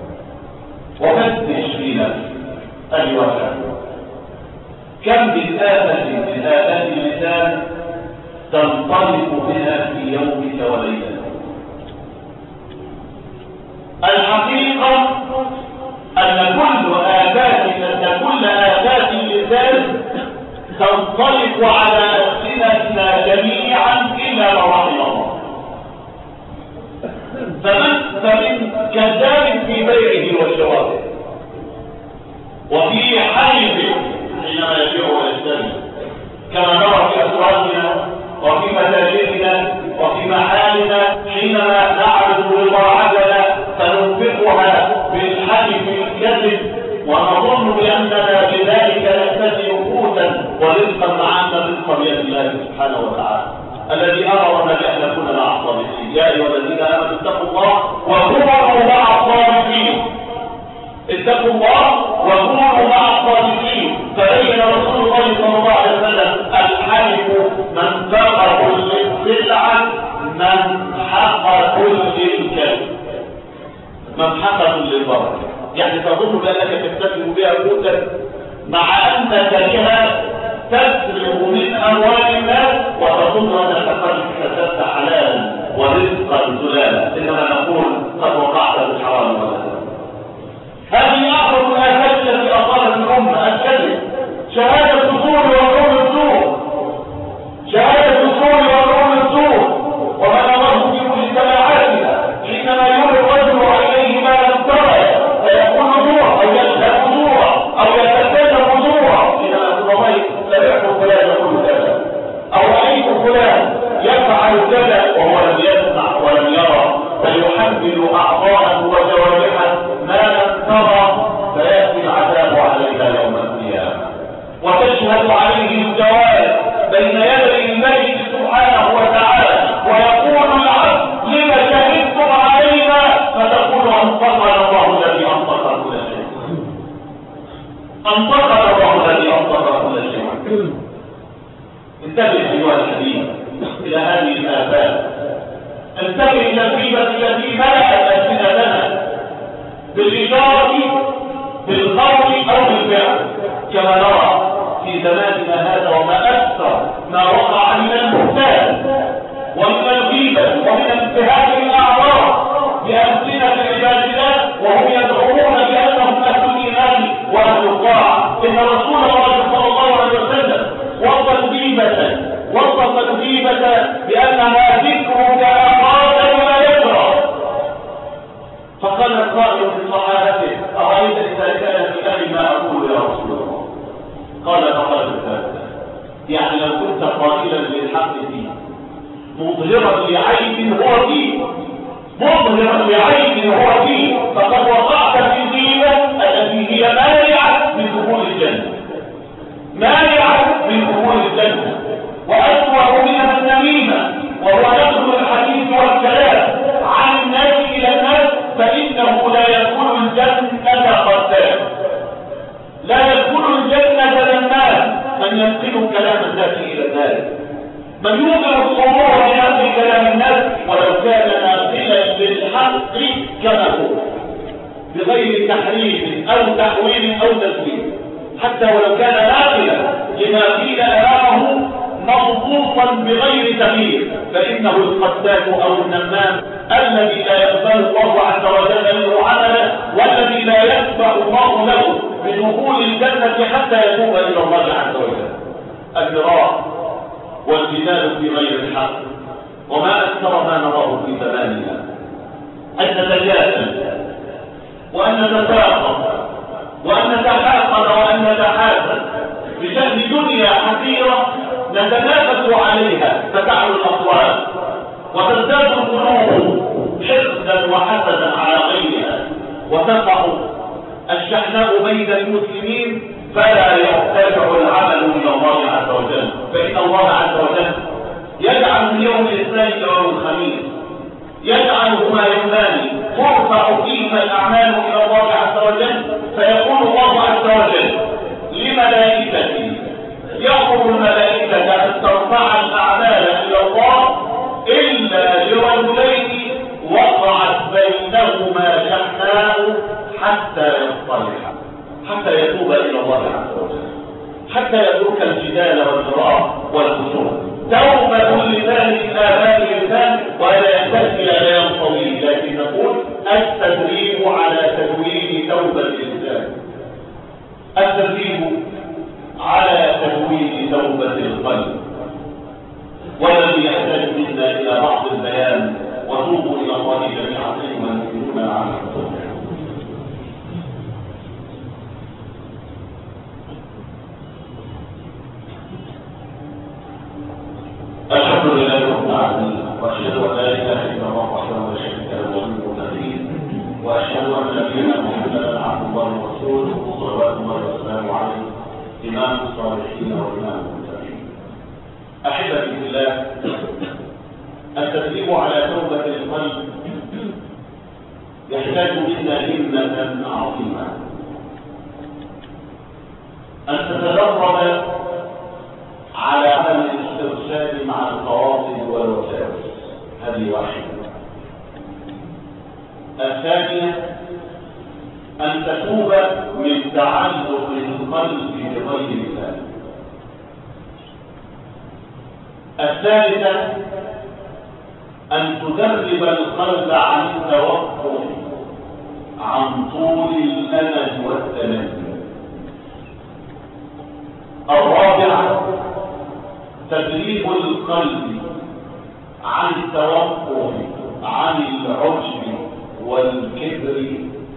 وفتش في نفسك ايها كم من آفة من آفات اللسان تنطلق بها في يومك وليلتك. الحقيقة أن كل آفات اللسان تنطلق على ألسنتنا جميعا إلا ما رحم الله. فمن كذاب في بيعه وشرائه، وفي حلفه حينما يبيع ويشتري، كما نرى في أسواقنا وفي مساجدنا وفي محالنا حينما نعرض بضاعتنا فننفقها بالحلف الكذب ونظن بأننا بذلك نكتسب قوتا ورزقا مع أن الرزق بيد الله سبحانه وتعالى الذي أمرنا بأن نكون مع الصادقين. يا أيها الذين آمنوا اتقوا الله وكونوا مع الصادقين. اتقوا الله وكونوا مع الصادقين. فبين رسول الله صلى الله عليه وسلم الحلف منفقة للسلعة ممحقة للكذب، ممحقة للبركة. يعني تظن بأنك تكتسب بها قوتا مع أنك بها تسرق من أموال الناس وتظن أنك قد اكتسبت حلالا ورزقا زلالا، إنما نقول قد وقعت بالحرام والحلال. هذه أعظم الآفات التي أصابت الأمة الكذب، شهادة الزور وقول الزور، شهادة الزور وقول الزور. ومن الله في مجتمعاتنا حينما يولي الرجل عليه ما لم ترى فيقول زورا أو يشهد زورا أو يتكلم زورا. إذا والله سمعت فلان يقول كذا أو رأيت فلان يفعل كذا وهو لم يسمع ولم يرى، فيحمل أعضاءه وجوارحه ما لم ترى، فيأتي العذاب عليها يوم القيامة وتشهد عليه الجوارح بين يدي الملك سبحانه وتعالى، ويقول العبد لما شهدتم علينا؟ فتقول أنطقنا الله الذي أنطق كل شيء، أنطقنا الله الذي أنطق كل شيء. انتبه أيها الحبيب إلى هذه الآفات، انتبه إلى الغيبة التي ملأت ألسنتنا بالإشارة بالقول أو بالفعل، كما نرى في زماننا هذا وما أكثر ما وقع من البهتان ومن الغيبة ومن انتهاك الأعراض بألسنة عباد الله وهم يدعون بأنهم أهل الإيمان وأهل الطاعة. إن رسول الله صلى الله عليه وسلم وصف الغيبة بأنها ذكرك أخاك بما يكره. فقال القائل في صحابته أرأيت إذا كان في أهل ما أقول يا رسول الله؟ قال فقد الثالثة، يعني لو كنت قائلا للحق فيه مظهرا لعيب هو فيه، مظهرا لعيب هو فيه، فقد وقعت في الغيبة التي هي مانعة من دخول الجنة، مانعة من دخول الجنة. وأسوأ منها النميمة، وهو نقل الحديث والكلام عن الناس إلى الناس، فإنه لا يدخل الجنة قتال، لا يدخل الجنة للناس من ينقل كلام الناس إلى الناس، من يوقع الصمور بنقل كلام الناس ولو كان ناقلا للحق كما هو بغير تحريف أو تحويل أو تزويد، حتى ولو كان ناقلا لما قيل أمامه مضبوطا بغير تغيير، فإنه القتال أو النمام الذي لا يقبل الله عز وجل منه عملا، والذي لا يسمح الله له بدخول الجنة حتى يتوب إلى الله عز وجل. المراء والجدال في غير الحق وما أكثر ما نراه في زماننا، أن نتجادل وأن نتفاقم وأن نتحاقد وأن نتحاسد بشأن دنيا حقيرة نتنافس عليها، فتعلو الأصوات وتزداد القلوب حقدا وحسدا على غيرها، وتقع الشحناء بين المسلمين، فلا يرتفع العمل إلى الله عز وجل. فإن الله عز وجل يجعل اليوم الإسلامي يوم الخميس، يجعلهما يومان ترفع فيهما الأعمال إلى الله عز وجل، فيقول الله عز وجل لملائكته، يأمر الملائكة أن ترفع الأعمال إلى الله إلا لرجلين وقعت بينهما شحناء حتى يصطلحا، حتى يتوب إلى الله عز وجل، حتى يترك الجدال والمراء والخصوم. توبة لذلك آباء الإنسان ولا يحتاج إلى بيان طويل، لكن نقول التدريب على تدوين توبة الإنسان، التدريب على تدوين توبة القلب. والذي يحتاج منا إلى بعض البيان، وتوبوا إلى الله جميعا أيها المؤمنون لعلكم. الحمد لله رب العالمين، واشهد ان لا اله الا الله وحده لا شريك له ولي التوحيد، واشهد ان نبينا محمدا عبد الله ورسوله صلوات الله وسلامه عليه، امام الصالحين وامام المتقين. احبتي في الله، التدريب على توبه القلب يحتاج منا همه عظيمه، ان تتدرب على عمل الاسترسال مع الخواطر والوساوس، هذه واحدة. الثانية أن تتوب من تعلق القلب بغير الله. الثالثة أن تدرب القلب عن التوقف عن طول الأمل والتمني. الرابعة تدريب القلب عن التوقف عن العجب والكبر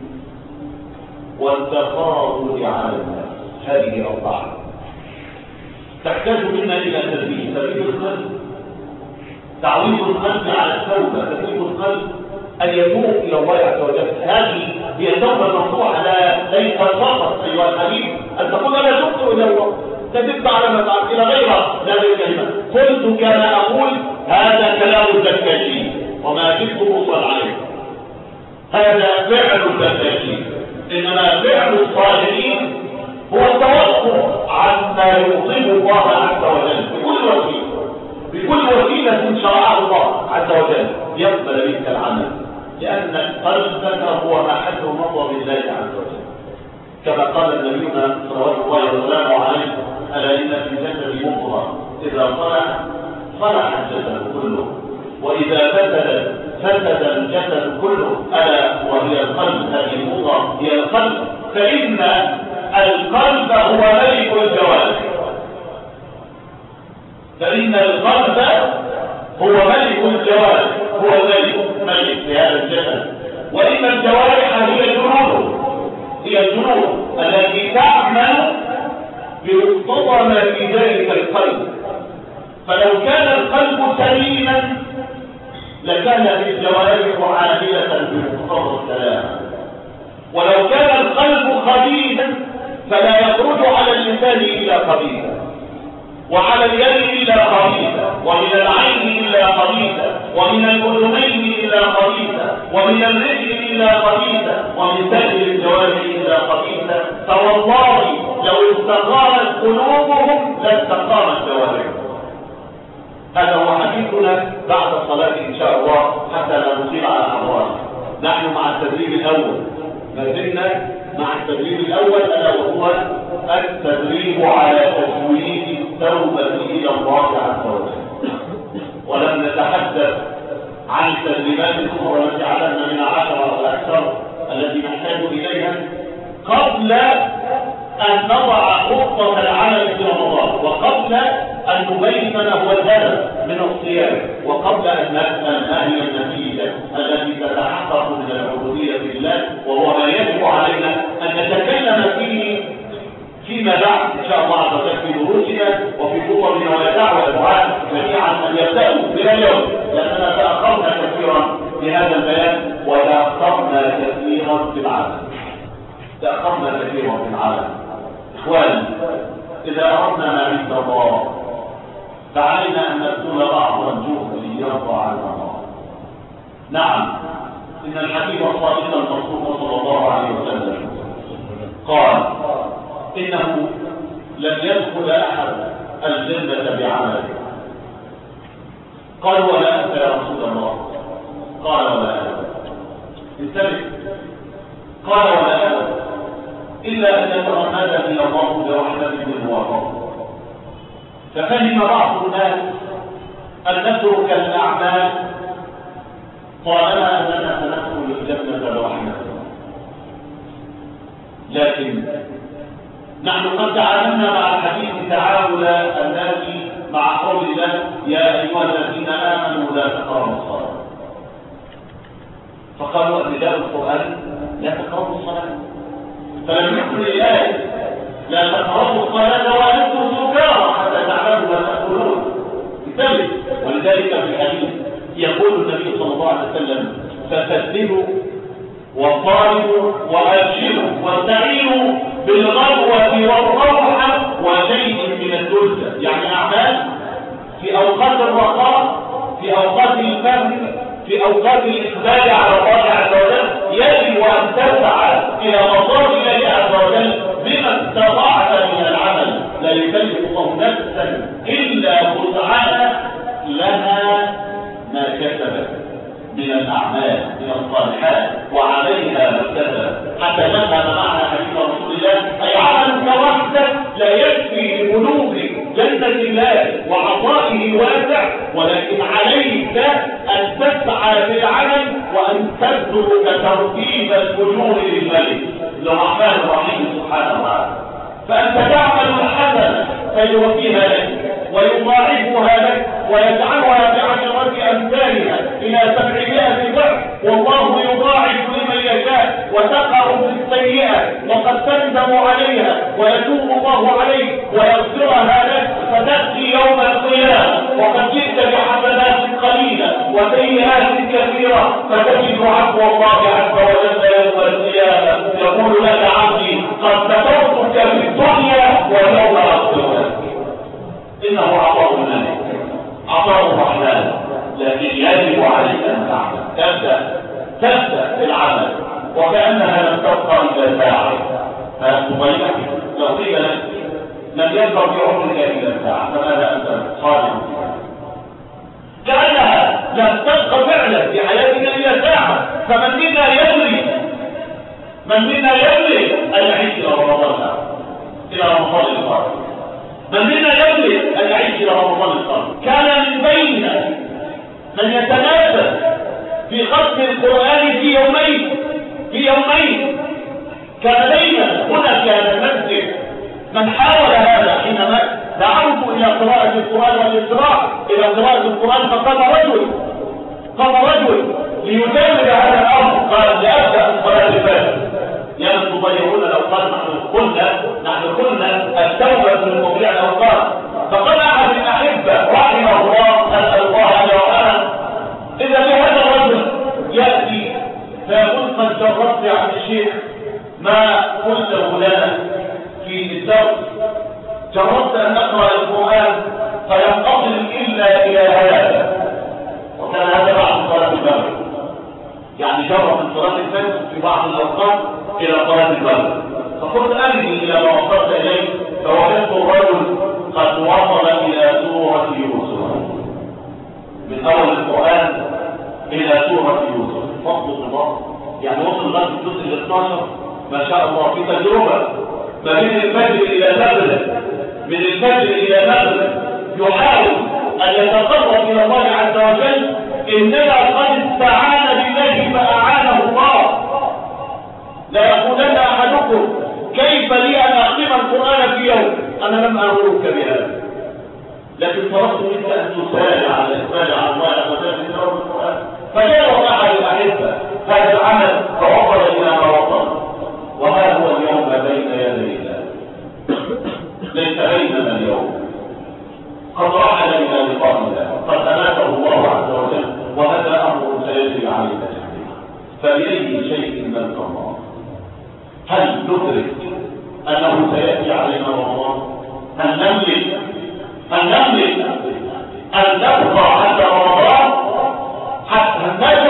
والتفاضل على الناس. هذه أربعة تحتاج منا إلى تدريب القلب، تعويض القلب على التوبة، تدريب القلب أن يتوب إلى الله عز وجل. هذه هي التوبة المفتوحة، ليس فقط أيها الحبيب أن تقول أنا تبت إلى الله، تدب على ما فعلت إلى غيرها. لا بالكلمة قلت كما أقول هذا كلام الزكاكين وما جئت أوصل عليه، هذا فعل الزكاكين. إنما فعل الصالحين هو التوقف عما يغضب الله عز وجل بكل وسيلة شرعها الله عز وجل يقبل منك العمل، لأن قلبك هو محل نظر الله عز وجل. كما قال النبي صلى الله عليه وسلم ألا إن في الجسد مضغة إذا صلح الجسد كله، وإذا فسد الجسد كله، ألا وهي القلب. هذه المضغة هي القلب، فإن القلب هو ملك الجوارح، فإن القلب هو ملك الجوارح، هو ملك في هذا الجسد. وإن الجوارح هي الجنود التي تعمل بمقتضى ما في ذلك القلب. فلو كان القلب سليما لكانت الجوارح عاملة بمقتضى السلام، ولو كان القلب خبيثا فلا يخرج على اللسان إلا خبيثا، وعلى اليد إلا خبيثا، ومن العين إلا خبيثا، ومن الأذنين إلا خبيثا، ومن الرجل إلا خبيثا، ومن سائر الجوارح إلا خبيثا. فوالله لو استقامت قلوبهم لاستقامت جوارحهم. هذا هو حديثنا بعد الصلاة إن شاء الله حتى لا نطيل على أمرنا. نحن مع التدريب الأول، ما زلنا مع التدريب الأول ألا وهو التدريب على تزويد التوبة إلى الله عز وجل. ولم نتحدث عن التدريبات الأخرى التي عددنا من 10 أو أكثر التي نحتاج إليها قبل أن نضع خطة العمل في رمضان، وقبل أن نبين ما هو الهدف من الصيام، وقبل أن نسأل ما هي النتيجة التي تتحقق من العبودية لله، وهو ما يجب علينا أن نتكلم فيه فيما بعد إن شاء الله عز وجل في دروسنا وفي خطبنا، ويدعو الدعاء جميعا أن يبدأوا من اليوم، لأننا تأخرنا كثيرا في هذا البيان وتأخرنا كثيرا في العمل. إخواني، إذا أردنا ما عند الله فعلينا أن نبذل بعض الجهد ليرضى عنا الله. نعم، إن الحبيب الصادق المصطفى صلى الله عليه وسلم قال إنه لن يدخل أحد الجنة بعمله. قال ولا أنت يا رسول الله؟ قال ولا أنت. انتبه، قال ولا أنت إلا أن يتغمدني الله برحمة منه وفضله. ففهم بعض الناس أن نترك الأعمال طالما أننا سندخل الجنة برحمته، لكن نحن قد تعاملنا مع الحديث تعامل الناس مع قول الله يا أيها الذين آمنوا لا تقربوا الصلاة، فقالوا نداء القرآن لا تقربوا الصلاة، فلم يكن الآية لا تقربوا الصلاة وأنتم سكارى حتى تعلموا ما تقولون. انتبه، ولذلك في الحديث يقول النبي صلى الله عليه وسلم فسددوا وصارموا وأبشروا واستعينوا بالغدوة والروحة وشيء من الدلة، يعني أعمال في أوقات الرخاء، في أوقات الفهم، في أوقات الإقبال على الله عز وجل، يجب أن تسعى إلى مصار الله عز وجل بما استطعت من العمل. لا يكلف الله نفسا إلا وسعها لها ما كسبت من الأعمال من الصالحات وعليها ما اكتسبت، حتى نفهم معنى حديث رسول الله أي عملك وحدك لا يكفي لبلوغ جنة الله وعطائه واسع، ولكن عليك أن تسعى في العمل وأن تترك ترتيب الأجور للملك الرحمن الرحيم سبحانه وتعالى. فأنت تعمل الحسنة فيوفيها لك ويضاعفها لك ويجعلها بعشرة أمثالها إلى 700 ضعف، والله يضاعف لمن يشاء. وتقع في السيئة وقد تندم عليها ويتوب الله عليك ويغفرها لك، فتأتي يوم القيامة وقد جئت بحسنات قليلة وسيئات كثيرة، فتجد عفو الله عز وجل يوم القيامة يقول لك عبدي قد سترتك في الدنيا واليوم أغفرك. إنه عطاء الملك عطاء الرحمن، لكن يجب عليك أن تعمل. تبدأ في العمل وكأنها لم تبقى إلى ساعة، فتبينك لو قيل لك لم يبقى في عمرك إلى ساعة فماذا أنت صادق؟ كأنها لم تبقى فعلا في حياتنا إلى ساعة، فمن منا يدري أن يعيش إلى رمضان، إلى رمضان القادم. من منا يدري أن يعيش إلى رمضان القادم. كان من بيننا من يتنافس في ختم القرآن في يومين. كان بيننا هنا في هذا المسجد من حاول هذا حينما دعوت إلى قراءة القرآن والإسراع إلى قراءة القرآن، فقام رجل ليجامل هذا الأمر، قال لأبدأ صلاة الفجر. يا من تضيعون الأوقات، نحن قلنا التوبة من مضيع الأوقات. فقال أحد الأحبة رحمه الله أسأل الله أن يرحمه، إذا بهذا الرجل يأتي فيقول قد جربت يا عم الشيخ ما قلته لنا في الدرس، جربت أن نقرأ القرآن فينقصر إلا إلى هذا، وكان هذا بعد صلاة المغرب، يعني جرب من صلاة الفجر في بعض الأوقات إلى صلاة المغرب. فقلت أنهي إلى ما وصلت إليه، فوجدت الرجل قد وصل إلى سورة يوسف، من أول القرآن إلى سورة يوسف. فضل الله، يعني وصل لغاية الجزء 12 ما شاء الله، في تجربة ما بين الفجر إلى المغرب، من الفجر إلى المغرب يحاول أن يتقرب إلى الله عز وجل. إنما قد استعان بالله فأعانه الله. لا يقولن أحدكم كيف لي أن أختم القرآن في يوم، أنا لم أمرك بهذا. لكن طلبت منك ان تسارع على الاقبال على الله عز وجل في تلاوه القران. فجاء احد الاحبه هذا العمل فوصل الى ما وصل. وما هو اليوم بين يدي الله؟ ليس بيننا اليوم. قد رحل الى لقاء الله، قد اماته الله عز وجل، وهذا امر سيجري علينا جميعا. فبأي شيء نلقى الله؟ هل ندرك انه سياتي علينا رمضان؟ هل نملك ان نبقى حتى رمضان؟ حتى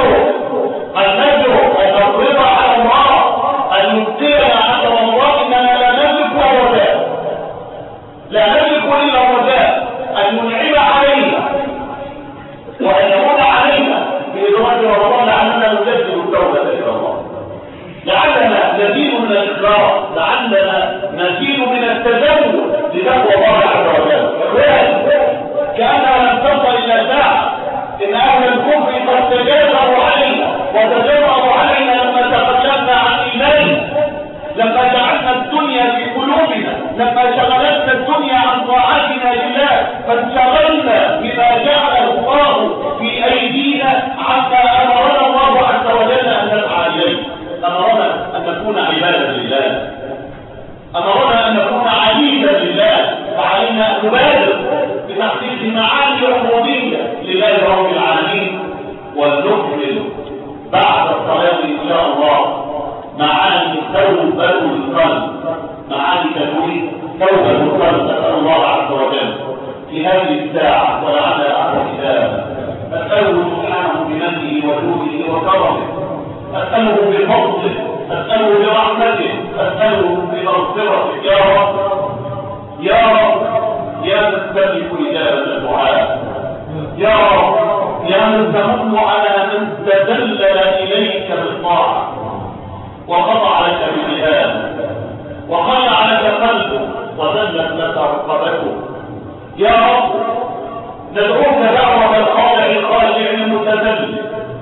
نجرؤ ان نضرب على الله ان يبقينا حتى رمضان؟ اننا لا نملك الا الرجاء، لا نملك الا الرجاء ان ينعم علينا وان يمن علينا بإدراك رمضان، لعلنا نجدد التوبه الى الله، لعلنا نزيد من الاخلاص، لعلنا نزيد من التزود لتقوى الله عز وجل. كأنها لم تصل إلى ساعة، إن أهل الكفر قد تجاذبوا علينا وتجرأوا علينا لما تخلفنا عن إيماننا، لما جعلنا الدنيا في قلوبنا، لما شغلتنا الدنيا عن طاعتنا لله، فانشغلنا بما جعله الله في أيدينا عما أمرنا الله عز وجل أن نسعى إليه. أمرنا أن نكون عبادا لله، أمرنا أن نكون عبيدا لله، فعلينا أن نبادر بتحقيق معاني العبودية لله رب العالمين، ونكمل بعد الصلاة إن شاء الله معاني توبة القلب، معاني توبة القلب. نسأل الله عز وجل في هذه الساعة ولعل أعلى كتابه، أسأله سبحانه بمنه وجوده وكرمه، أسأله بفضله، أسأله برحمته، أسأله بمغفرته. يا رب يا رب يا من تملك إجابة الدعاء، يا رب يا من تمن على من تذلل إليك بالطاعة وخضع لك بالجهاد وخلع لك قلبه وذلت لك رقبته. يا رب ندعوك دعوة الخاضع الخاشع المتذلل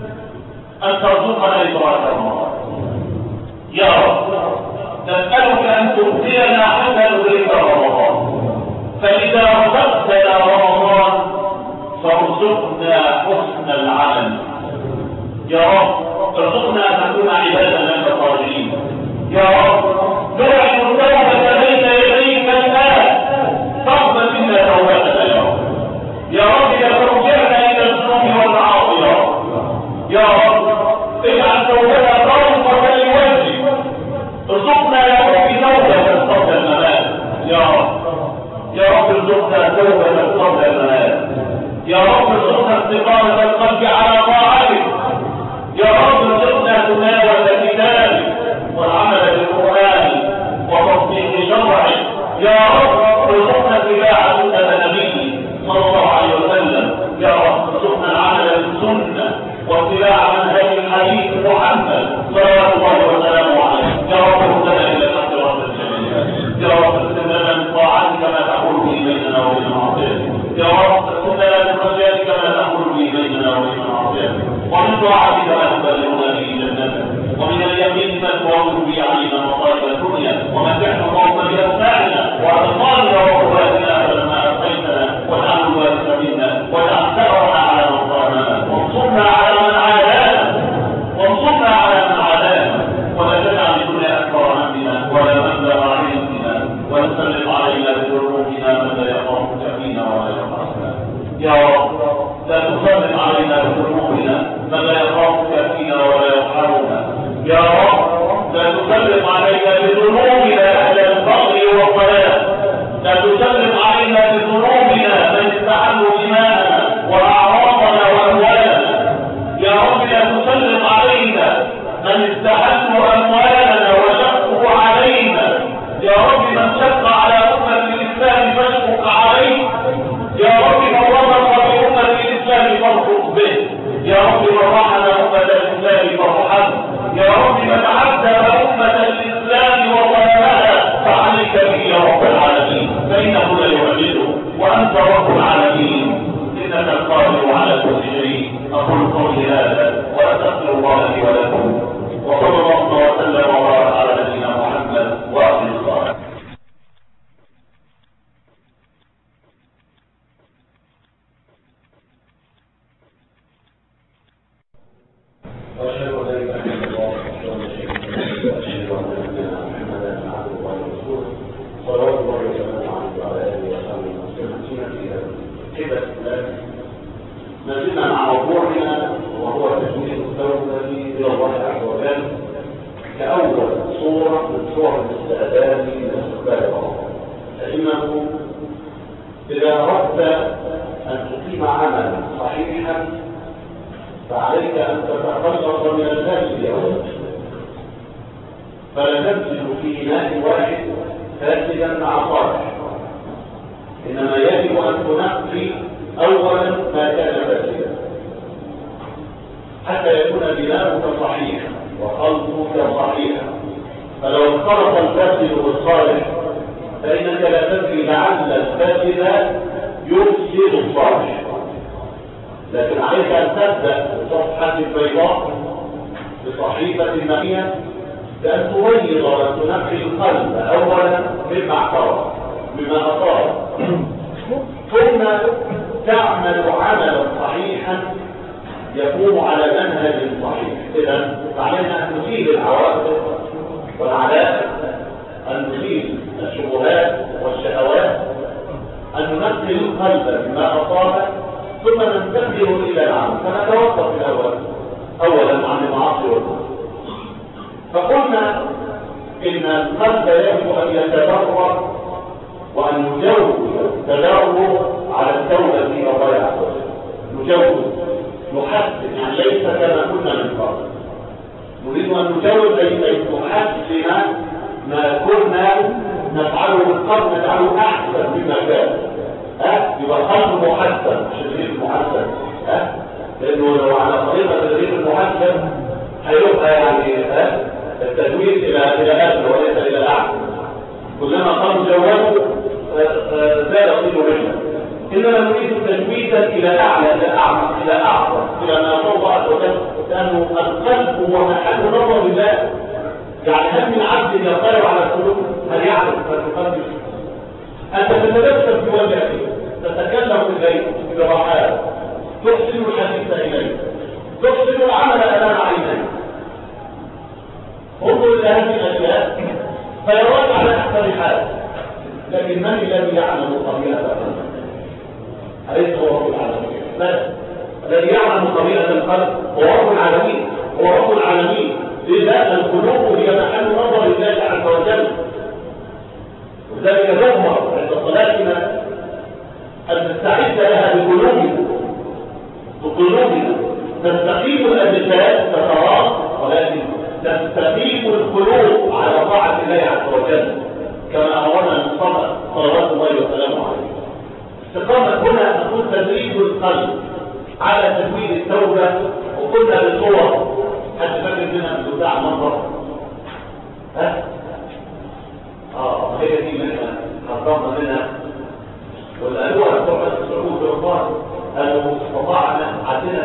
أن ترزقنا إدراك رمضان. يا رب نسألك أن تبقينا حتى ندرك رمضان، فإذا رزقتنا رمضان فارزقنا حسن العمل. يا رب ارزقنا أن نكون عبادا لك صالحين. يا رب نعلن التوبة بين يديك الآن، فاقبل منا توبتنا يا رب. يا رب لا ترجعنا إلى الذنوب والمعاصي. يا رب اجعل توبتنا طريقة لوجهك. ارزقنا يا رب توبة قبل الممات. يا رب ارزقنا توبة قبل الممات. يا رب ارزقنا استقامة القلب على طاعتك. يا رب ارزقنا تلاوة كتابك والعمل بالقرآن وتصديق شرعك. يا رب ارزقنا اتباع سنة نبيك صلى الله عليه وسلم. يا رب ارزقنا العمل بالسنة واتباع منهج الحديث محمد صلوات الله وسلامه عليه. يا رب اهدنا الى الحق رب الجميع. يا رب اغفر لنا من طاعتك ما تحول به بيننا وبين معصيتك. يا رب اغفر لنا من خشيتك ما تحول به بيننا وبين معصيتك، ومن طاعتك ما تبلغنا به جنتك، ومن اليقين ما تهون به علينا مصائب الدنيا، ومتعنا اللهم باسماعنا وابصارنا وقواتنا ابدا ما ابقيتنا، واجعل الوارث منا، واجعل ثارنا على من ظلمنا، وانصرنا على من عادانا، ولا تجعل الدنيا اكبر همنا ولا مبلغ علمنا، ولا تسلط علينا بذنوبنا من لا يخافك فينا ولا يرحمنا. يا رب لا تسلط علينا بذنوبنا من لا يخافك فينا ولا يرحمنا. يا رب لا تسلط علينا بذنوبنا اهل الفقر والضلال، لا تسلط علينا بذنوبنا من استحل دماءنا واعراضنا واموالنا. يا رب لا تسلط علينا من استحلوا اموالنا وشقوا علينا. يا رب من شق على امه الاسلام فاشفق عليه. يا رب من رزق بامه الاسلام فارفق به. يا رب من رحم امه الاسلام فارحمه. يا رب من عذب امه الاسلام وظلمها فعليك به يا رب العالمين، فانه لا يعجزه صلوات الله وسلامه عليه وعلى اله وصحبه وسلم. كده ما زلنا مع موضوعنا وهو تجويد التوبه الى الله عز وجل كاول صوره من صور الاستعداد لاستقبال الله. فانه اذا اردت ان تقيم عملا صحيحا فعليك ان تتخلص من الفاسد اولا، فلا تنزل في اناء واحد فاسدا مع صالح، انما يجب ان تنقي اولا ما كان فاسدا حتى يكون بناؤك صحيحا وخلقك صحيحا. فلو اختلط الفاسد بالصالح فانك لا تدري لعل الفاسد يفسد الصالح، لكن عليك ان تبدا بصفحه بيضاء بصحيفه نقيه بأن تبيض وتنقي القلب أولا مما اعترف مما أصاب، ثم تعمل عملا صحيحا يقوم على منهج صحيح. إذا علينا أن نزيل العوائق والعلائق، أن نزيل الشبهات والشهوات، أن ننقي القلب مما أصاب، ثم ننتقل إلى العمل. فنتوقف الأول أولا عن المعاصي والذنوب. فقلنا إن القلب يجب أن يتدرب وأن يجوز التدرب على التوبة إلى الله عز وجل. يجوز نحسن، يعني ليس كما كنا من قبل. نريد أن نجوز أي نحسن ما كنا نفعله من قبل، نجعله أحسن مما كان. يبقى القلب محسن مش الريق محسن، لأنه لو على طريقة الريق المحسن هيبقى يعني التدوير الى اسفل وليس الى اعلى. كلما قام جواله زاد طيب رجله، انما نريد تجويدا الى اعلى الى اعمق الى اعظم الى ما الله عز وجل، لانه القلب هو محل نظر الله. يعني هل من عبد يطلع على القلوب؟ هل يعرف ما تقدم؟ انت تتدفق في وجهك، تتكلم اليه براحات، تحسن الحديث اليه، تحسن العمل امام عينيك. انظر الى هذه الاشياء فيراك على احسن حال، لكن من الذي يعلم طبيعه القلب؟ اليس هو رب العالمين؟ بل الذي يعلم طبيعه القلب هو رب العالمين، هو رب العالمين. لذا القلوب هي محل نظر الله عز وجل. وذلك نؤمر عند صلاتنا ان نستعد لها بقلوبنا. تستقيم الاجساد تتراص، ولكن تستقيم القلوب على طاعة الله عز وجل كما أمرنا من صلوات الله وسلامه عليه. استقامة هنا نقول تدريب القلب على تجويد التوبة، وقلنا بالصور حتى فاكر منها من بتاع المنظر. هي دي منها حضرنا منها والألوة بتوع السعود والرفاق قالوا استطاعنا عندنا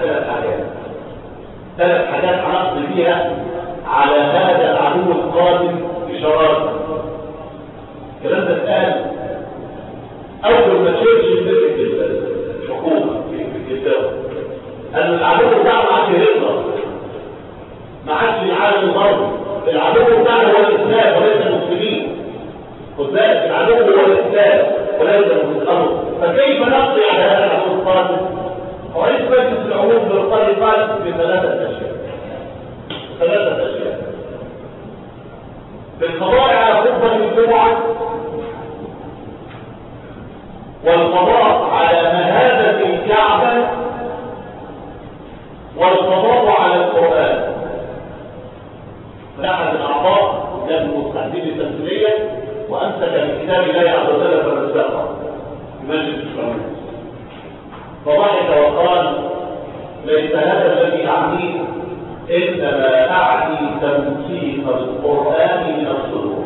ثلاث حاجات هنقضي فيها على هذا العدو القادم بشرارة. الكلام ده اتقال اول ما تشيرش الحكومه في الدوله ان العدو بتاعنا عايز يهرب، ما عادش العالم الغربي. العدو بتاعنا هو الاسلام وليس المسلمين. خد بالك، العدو هو الاسلام وليس المسلمين. فكيف نقضي على هذا العدو القادم؟ رئيس مجلس العموم بالقرن قال بثلاثه اشياء. بالقضاء على خطبة الجمعة، والقضاء على مهابة الكعبة، والقضاء على القرآن. أحد الأعضاء كان مستعدين للتمثيلية وأمسك بكتاب الله عز وجل فالرزاقه في مجلس الشعور، فضحك وقال: ليس هذا الذي أعنيه، إنما أعني تمثيل القرآن من الصدور،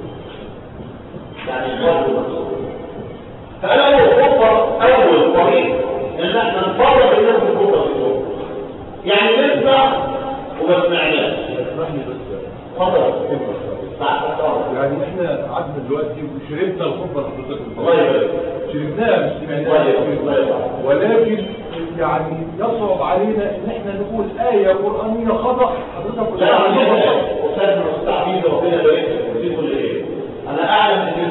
يعني القلب من الصدور. فأنا أفضل أول طريق إن احنا نفرق الناس في الخطة في الصدور، يعني نسمع وما سمعناش. فضل يعني احنا قعدنا دلوقتي وشربنا الخطبة لحضرتك، الله يبارك، شربناها مش سمعناها، ولكن يعني يصعب علينا ان احنا نقول آية قرآنية خطأ حضرتك. لا عندنا أستاذ مستعبيد ربنا يبارك فيك كل ايه. انا اعلم ان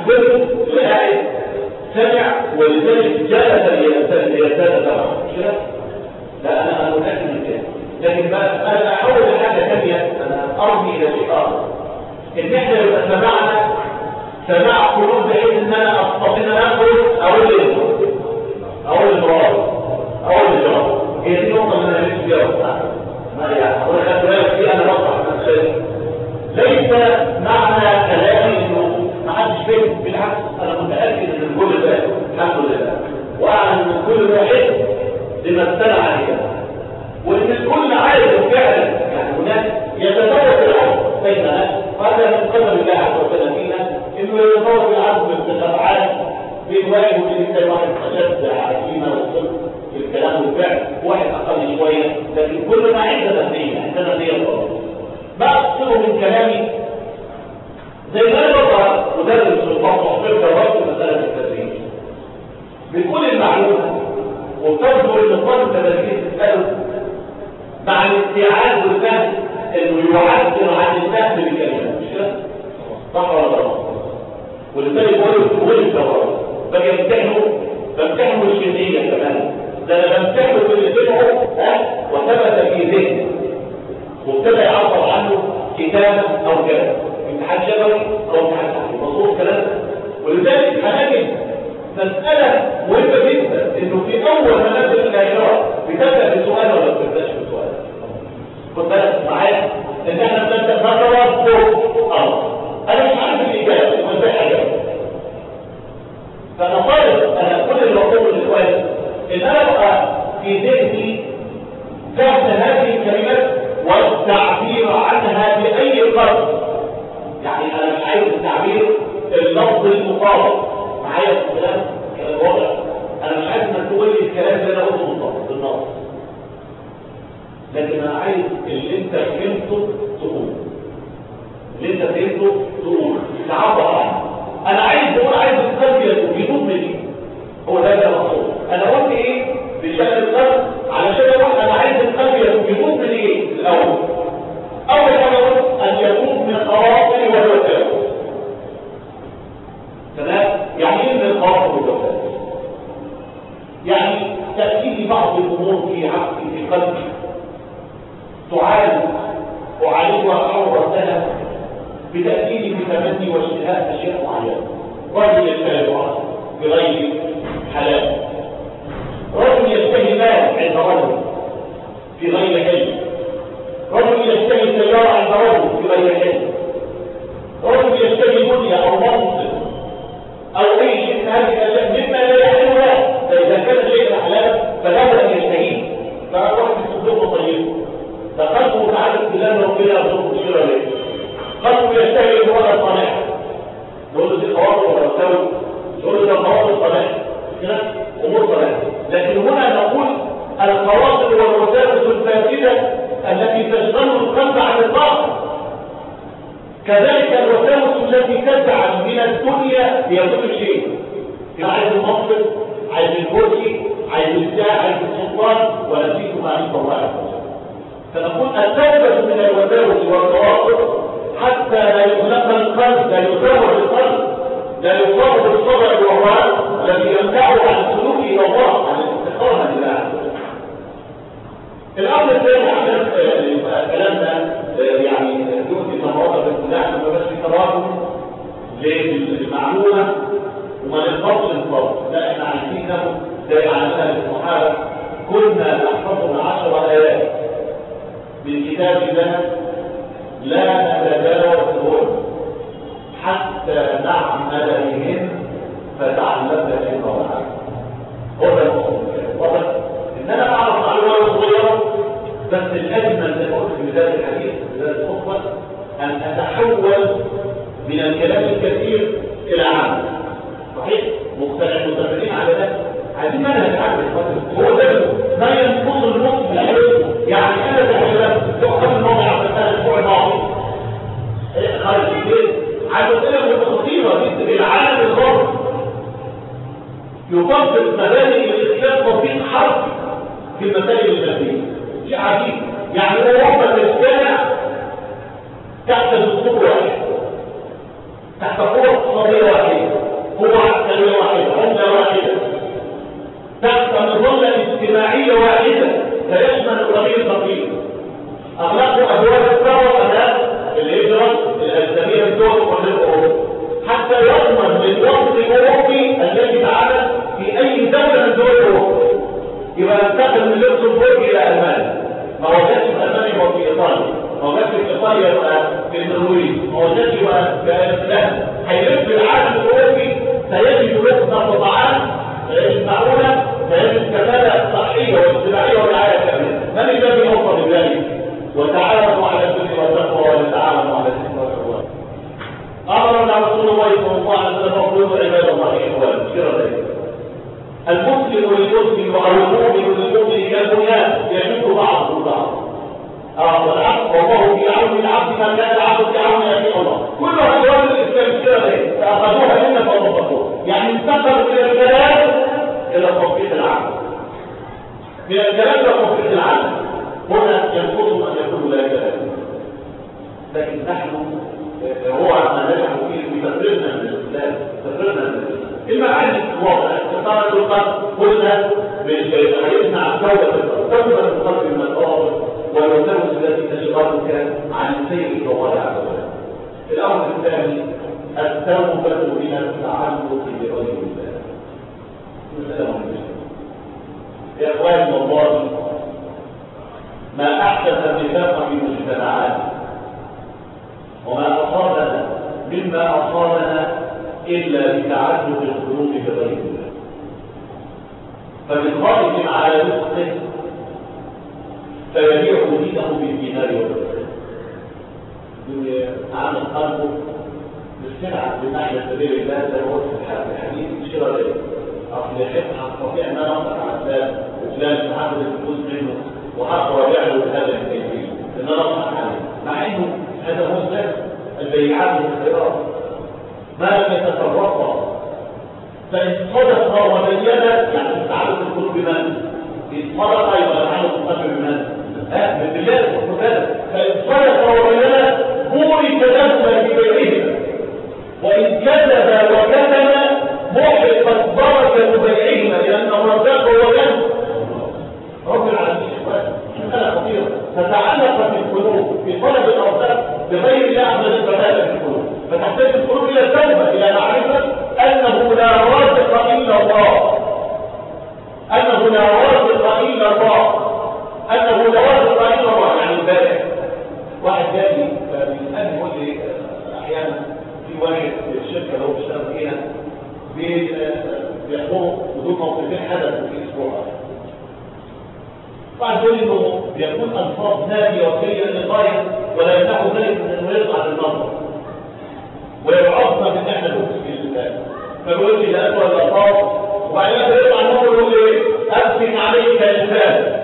الكل اللي قاعد سمع ولذلك جلس ليزداد تبعه مش كده؟ لا انا متاكد من كده. لكن بقى انا احول لحاجه ثانيه، انا ارمي الى شيء اخر، ان احنا لو سمعنا سماع قلوب بحيث ان انا استطيع ان اخذ اول الجواب هي دي النقطه اللي انا نفسي فيها. ما يعني اقول لك دلوقتي انا بطرح مسألة ليس معنى كلامي انه ما حدش فاهم، بالعكس انا متاكد ان الكل فاهم الحمد لله، واعلم ان كل واحد لما استمع عليه، وان الكل عارف فعلا يعني هناك يتفاوت العقل بيننا، وهذا من قدر الله عز وجل فينا انه يتفاوت العقل بالتفاعل بين واحد وبين الثاني، واحد اشد عزيمه وصدق في الكلام والفعل، واحد اقل شويه، لكن كلنا عندنا نيه الطريق. ما اقصده من كلامي زي ما بقى مدرس الفصل في دراسه مساله التدريس بكل المعلومه، وترجو ان الطالب لما تيجي تساله مع الاستيعاب والفهم انه يعبر عن الفهم بالكلمات، مش كده؟ صح ولا غلط؟ ولذلك بقول الدورات بمتحنه الشيخيه كمان، ده انا بمتحنه باللي سمعه وثبت في ذهنه وابتدى يعبر عنه كتابه او كذا، امتحان شفوي او امتحان تحليل، مظبوط كلام. ولذلك هنجد مساله مهمه جدا، انه في اول ما نبدا الاجراء بتبدا بسؤال ولا ما بتبداش بسؤال. خد بالك معايا ان احنا بنبدا نتوقف انا مش عارف الاجابه وازاي اجاوب، فانا طالب انا كل اللي بقوله للاخوان ان انا ابقى في ذهني فهم هذه الكلمات والتعبير عنها باي قدر. يعني انا مش عايز التعبير اللفظ المطابق معايا في الكلام واضح، انا مش عايز انك تقول لي الكلام اللي انا قلته بالنص، لكن انا عايز اللي انت فهمته تقول، تعبر عنه. انا عايز القلب يدوب مني، هو ده اللي مقصود. انا قلت ايه بشأن القلب علشان اقول انا عايز القلب يدوب من ايه الاول. اول حاجه قلت ان يدوب من الخواطر والوسائل. تمام؟ يعني ايه من الخواطر والوسائل؟ يعني تأتي بعض الامور في عقلي في قلبي أعالجها حورتها بتأكيد بتمني واشتهاء أشياء معينة. رجل يشتهي امرأة بغير حلال، رجل يشتهي مال عند رجل في غير حلم، رجل يشتهي سيارة عند رجل في غير حلم، رجل يشتهي دنيا أو منصب أو أي شيء من هذه الأشياء مما لا يحل له، فإذا كان شيء حلال فلا أن يشتهيه، فأروح بصدقه طيبه، فقلبه تعالى الكلام ربنا يرزقه بشيرة ليه. قلبه يشتهي امرأة صالحة، يقول له دي خواطر ولا تساوي، يقول له ده خواطر صالحة كده امور صالحة. لكن هنا نقول الخواطر والوساوس الفاسدة التي تشغل القلب عن الطاعة، كذلك الوساوس التي تدعم من الدنيا هي كل شيء، عايز المنصب، عايز الكرسي، عايز الجاه، عايز السلطان، ونسيت ما عند الله عز وجل. فنقول التوبة من الوساوس والخواطر حتى لا يخلق القلب، لا يساوي القلب، لا يصاب بالصبر والوهان الذي يمنعه عن السلوك الى الله، عن الاستقامة لله عز وجل. الامر الثاني عشان يبقى كلامنا يعني يؤتي ثمرات باذن الله، ما يبقاش في تراكم للمعلومه وما نقصش الفرق، لا احنا عايزين ناخد زي ما عملنا للصحابه، كنا نحفظ 10 آيات من كتاب الله لا نتجاوزهن حتى نعمل بهن فتعلمنا منه وعلم. هو ده المقصود واضح ان انا اعرف معلومه صغيره، بس الاجمل زي ما قلت في بدايه الحديث في بدايه الخطبه ان اتحول من الكلام الكثير الى عمل. صحيح؟ متفقين على ده، عايزين منهج عمل. هو ده ما ينقض المسلم يعني انا تحولت تؤخذ الموضوع على الاسبوع الماضي خارج البيت عايز اسئله خطيره جدا. العالم الغربي يطبق مبادئ الاسلام تطبيق حرفي في المسائل الماديه، شيء عجيب. يعني اوروبا تجتمع تحت دستور واحد، تحت قوة اقتصادية واحدة، الناس هيلف العالم الاوروبي سيجد لقمه طعام، سيجد معونه، سيجد كفاله صحيه واجتماعيه ورعايه كامله. من الذي اوصى بذلك؟ وتعاونوا على البر والتقوى ولا تعاونوا على الاثم والعدوان. امرنا رسول الله صلى الله عليه وسلم وقولوا عباد الله اخوان كثيرا ذلك. المسلم للمسلم والمؤمن للمؤمن كالبنيان يشد بعضه بعض. والعبد والله في عون العبد ما كان العبد في عون اخيه الله. كل هذول الاسلام كده فاخذوها منا فطبقوها. يعني انتقلوا من الكلام الى تطبيق العمل. من الكلام الى تطبيق العمل. هنا ينقصهم ان يكونوا لا كلام. لكن نحن هو عما نجح فيه تفريغنا من الاسلام، تفريغنا من الاسلام. المعاني واضحه، اختصار القلب قلنا بحديثنا عن توبه القلب من الضوابط والوساوس التي تشغلك عن سير الله عز وجل. الامر الثاني التوبه من التعلق بغير الله. مساله مهمه يا اخواني، والله ما احدث النفاق في مجتمعات وما اصابنا مما اصابنا الا بتعلق القلوب بغير الله. فمن خارج على رزقه فيبيع دينه بالدينار والدرهم. عمل قلبه بالسلعه بمعنى سبيل الله زي ما قلت في الحديث الشراء ليه؟ اصل يحب استطيع ان انا انطق على فلان وفلان هاخد الفلوس منه وهاخد وابيع له بهذا الكيفيه ان انا اضحك عليه، مع انه هذا هو السر البيعات والخيرات ما لم يتصرفا. فان صدق وبين يعني تعلق القلوب بمن؟ ان صدق يبقى تعلق القلب بمن؟ بالله سبحانه. فإن صدق وبينا بورك لهما في بيعهما، وإن كذب وكتم محقت بركة بيعهما، لأنه رزاق هو كان رب العالمين. مسألة خطيرة تتعلق في القلوب في طلب الأرزاق بغير الله عز وجل في القلوب، فتحتاج القلوب إلى التوبة، إلى معرفة أنه لا رازق إلا الله، أنه لا رازق إلا الله، أنه لا رازق إلا الله. يعني امبارح واحد جاي بيسألني يقول لي أحيانا في واحد في الشركة لو بيشتغل فيها بيحضروا بدون موقفين حدث في أسبوع. بعد يقول إنه بيكون ألفاظ نادية وسيئة للغاية ولا يمنع ذلك من إنه يطلع للنظر ويعظنا من إحنا نمسك لله. فبيقول لي ده أسوأ الألفاظ، وبعدين يطلع النظر ويقول لي أمسك عليك لسان.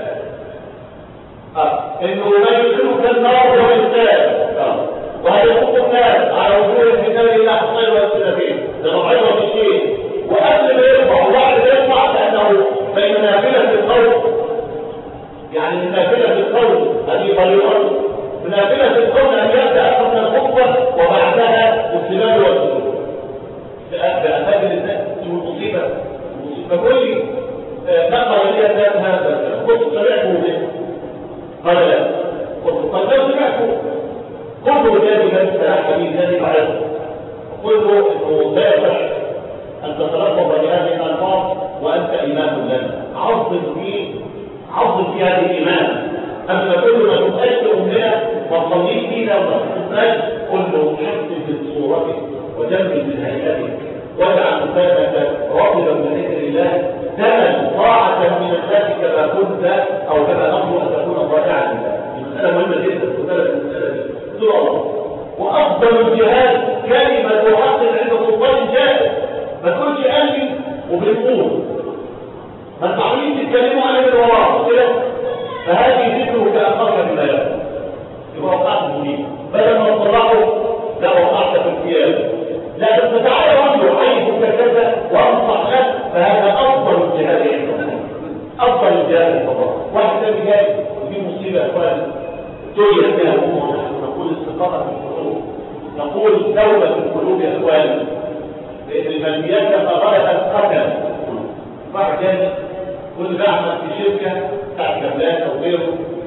انه ما يدخلك النار هو الانسان، وهيحط الناس على وجوه الكتاب الى حصيل والسلفين لموعظه في الشيء. وقبل ما يرفع وبعد ما يرفع لانه بين نافله القول، يعني من نافله القول هذه طريقه، من نافله القول ان يبدا قبل الخطبه وبعدها السلام والسلوك. بأسباب الناس المصيبه فقول لي نقل لي الناس هذا كنت سمعته به قال لا، قد لو سمعته قلوا الذي من سلاح به ذلك عليه، قلوا انه لا يصح ان تتلفظ بهذه الالفاظ وانت امام لنا، عظم في هذه الايمان. اما كل ما تؤثر لنا وتصلي فينا وتصلي قل له حسن من صورتك وجمل من هيئتك واجعل لسانك راغبا من ذكر الله دما طاعه من الناس كما كنت او كما نرجو ان تكون طاعا لله. المساله مهمه جدا، المساله دي وافضل الجهاد كلمه حق عند سلطان جاهل. ما تقولش قلبي وبنقول ما تعرفين تتكلموا عن اللي وراه كده، فهذه ذكره كأخرك بما يقول يبقى وقعت مهمه. بدل ما تطلعه لا وقعت في الثياب، لا بس تعالى وانظر عيبك كذا وانصح لك، فهذا افضل الجهاد عند الله، افضل الجهاد عند الله. واحد ثاني جاي ودي مصيبه يا اخوان توجد بها الامه، ونحن نقول استقامه في القلوب، نقول توبه في القلوب يا اخوان، لان المنهيات لما غلبت قتل. واحد ثاني كنت بعمل في شركه بتاعت كابلات او غيره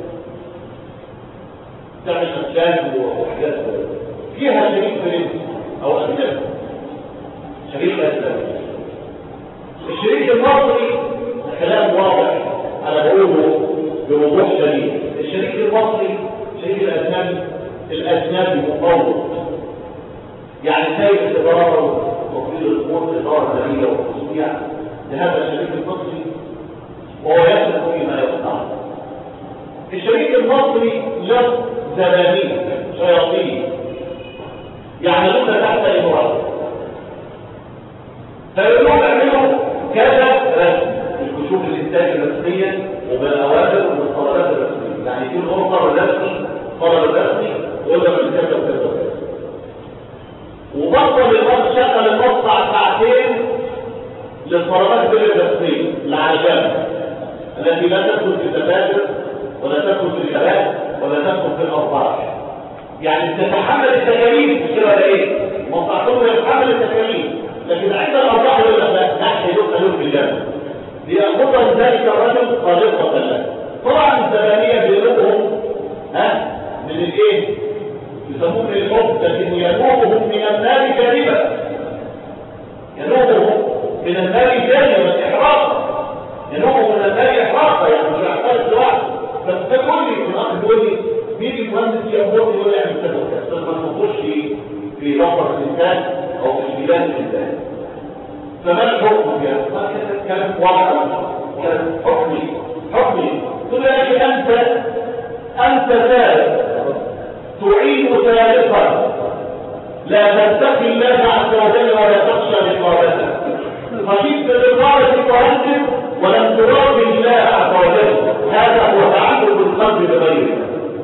تعمل اشكال وحاجات فيها شريك فرنسي او اجنبي، شريك اسلامي. الشريك المصري كلام واضح انا بقوله بوضوح شديد، الشريك المصري شريك الاجنبي مفوض، يعني سايب الإدارة وتطوير الأمور إدارة مالية وتصنيع لهذا الشريك المصري وهو يسلك فيما يصنع. الشريك المصري له زبانين شياطين يعملون تحت إمراته، فيقولون اعملوا كذا رسمي بالكشوف الإنتاج الرسمية وبالأوامر وبالقرارات الرسمية، يعني يكون هو قرار رسمي ويقول لك كذا وكذا وكذا. وبطل الوقت شغل المصنع ساعتين للقرارات الرسمية العالمية التي لا تدخل في التفاجر ولا تدخل في الكلام ولا تدخل في الأرباح، يعني تتحمل التكاليف مش كده ولا ايه؟ المصنع كله يتحمل التكاليف، لكن عند الأرباح يقول لك لا نحن يدخلون بالجنة ليأخذ ذلك الرجل طريقة له. طبعا الزبانية بيقولهم من الايه؟ يسمون الحب، لكن ينوبهم من النار جانبا، ينوبهم من النار جانبا إحراقا، ينوبهم من النار إحراقا، يعني مش هيحتاج لوحده. بس تقول لي من أخي تقول لي مين المهندس يأمرني يقول لي اعمل كذا وكذا، بس ما تخش في ضفر الإنسان أو في شبيلات الإنسان. فما الحكم فيها؟ ما كلام واضح، كلام حكمي تقول يا أخي أنت ثالث تعين ثالثا لا تتقي الله عز وجل ولا تخشى رقابته، خشيت برقابة المهندس ولم تراقب الله عز وجل، هذا هو تعلق القلب بغيره.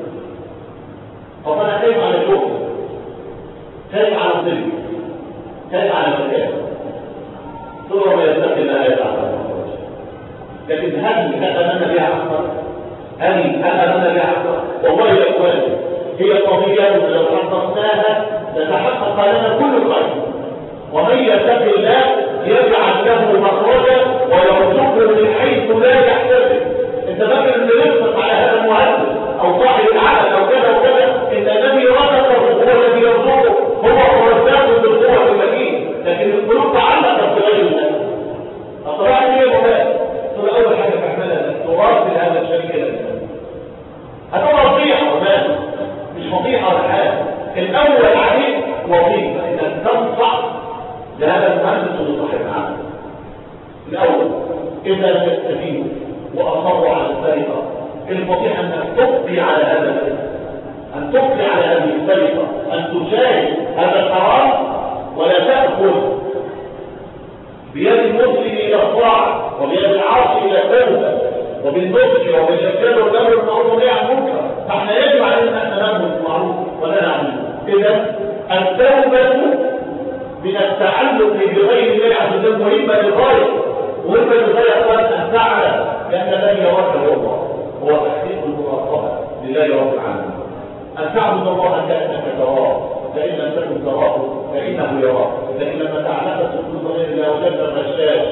فأنا خايف على الحكم، خايف على الظلم، خايف على المكان، ثم ما يتقي الله تعالى. لكن هل أمامنا بها أكثر؟ هل أمامنا بها أكثر؟ والله يا إخواني هي قضية لو حققناها تتحقق لنا كل خير. ومن يتق الله يجعل له مخرجا ويرزقه من حيث لا يحتسب. انت فاكر ان يسقط على هذا المهندس او صاحب العمل او كذا وكذا، ان الذي رزقه هو الذي يرزقه، هو الرزاق بالقوة المتين، لكن القلوب تعلقت بغير الله. الصراحة هي المبادئ. أول حاجة تعملها تراث هذا الشريك الإنسان. هتبقى وظيفة ومال، مش وظيفة ولا حاجة. الأول عليك وظيفة إنك تنصح لهذا المهندس وصاحب العمل. الأول إذا لم يستفيدوا وأصروا على السرقة، الفضيحة أنك تبقي على هذا الإنسان، أن تبقي على هذه السرقة، أن تشاهد هذا القرار ولا تأخذ بيد المسلم إلى الطاعة وبيد العاصي إلى التوبة وبالنصح وبالإرشاد والأمر بالمعروف والنهي عن المنكر. فاحنا يجب علينا أن نأمر بالمعروف ولا نعمل. إذا التوبة من التعلق بغير الله عز وجل مهمة للغاية، مهمة للغاية أن تعلم بأن الذي يراك هو الله، هو تحقيق المراقبة لله رب العالمين. أن تعبد الله كأنك تراه، فإن لم تكن تراه فإنه يراك. لكن لما تعلقت القلوب غير الله وجدت الغشاش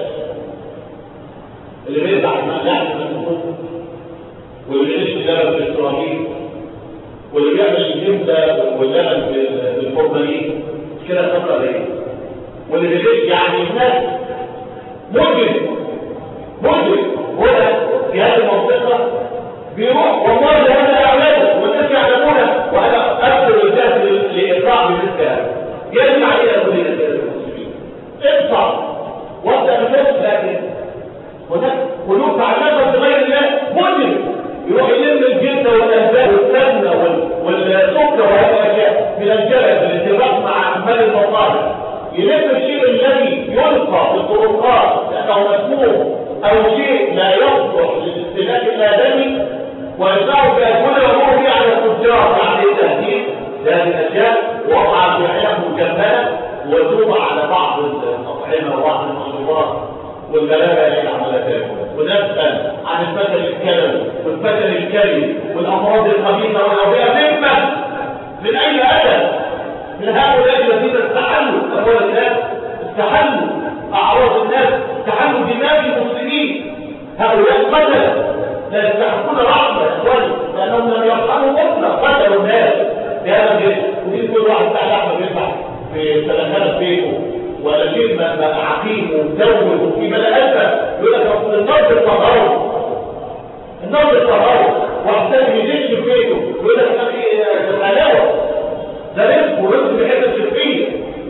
اللي بيدفع المعنى من الحقوق واللي بيعيش اللبن بالإسرائيل واللي بيعمل الجبنة واللبن بالفورمالين كده فترة ليه، واللي بيعيش يعني الناس مجرم هنا في هذه المنطقة بيروح والله لهذا أعلاده والناس يعلمونه، وأنا أذكر الناس لإطلاع بمثل هذا. يجب علينا كل المسلمين ادفع وابدأ بنفسك، لكن هناك قلوب تعلقت بغير الله مجرم يروح يلم الجلد والأنباء والسمنة والسكر وهذه الأشياء من الجلد بالاتفاق مع أعمال المصالح، يلم الشيء الذي يلقى في الطرقات لأنه مسموم أو شيء لا يصلح للاستهلاك الآدمي ويدفعه بأكل وموضي على التجار بعد التهديد لهذه الأشياء، وضع في حياة مكملة وتوضع على بعض الأطعمة وبعض المشروبات والبلاغة اللي عملتها، ونسأل عن الفتن الكلوي والفتن الكلي والأمراض الخبيثة والأوبئة من أي أدب من هؤلاء الذين استحلوا أموال الناس، استحلوا أعراض الناس، استحلوا دماء المسلمين. هؤلاء قتلوا لا يستحقون رحمة يا إخواني، لأنهم لم يرحموا مطلق، قتلوا الناس بهذا الجيش. ودين كل واحد بتاع لحمة بيدفع في سلكانة بيته ولا شيء عقيم ومدور وفي ملأسة يقول لك النار بالطهارة، النار بالطهارة، واحد يدش في بيته يقول لك الحلاوة ده رزق ورزق بحته الشرقية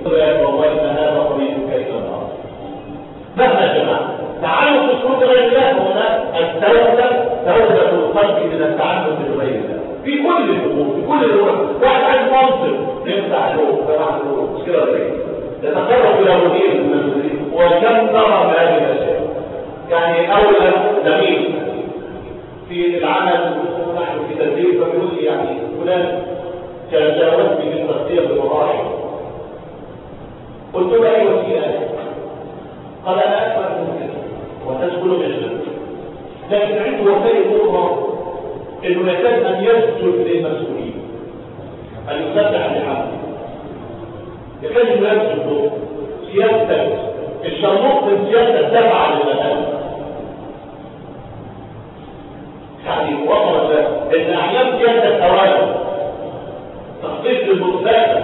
والله ان هذا طريقك الى النار. مهما جمعت تعلق بشروط غير الله هنا التوبه، توبه القلب من التعلق بغير الله في كل الامور، في كل الامور. واحد عايز منصب يفتح له سماح له مشكله غير يتقرب الى مدير من المديرين، وكم نرى من هذه الاشياء. يعني اول زميل في العمل نحن في تدريب فبيقول لي يعني فلان تجاوزني بالتصديق بمراحل. قلت له اي وسيله؟ قال انا اكبر من كده وتسكن بالشرك، لكن عنده وسائل اخرى انه يكاد ان يسجد للمسؤولين، ان يسبح بحمده، يكاد انه يسجد له سيادتك الشرموط من سيادتك تبع للمكان. يعني وصلت ان احيان سيادتك اولا تخصيص للمستقبل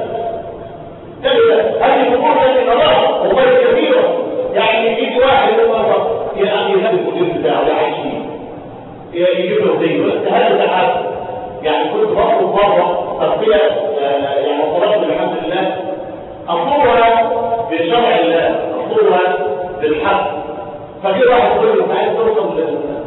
هذه الامور التي نراها امور كبيره. يعني يجي واحد مره يعني يهدد المدير بتاعه يعيش فيه يجيب له هديه بس هذا تحدي. يعني كنت بطلب مره تغطيه يعني وصلت الحمد لله اطلبها بشرع الله، اطلبها بالحق. فجي واحد يقول له عايز توصل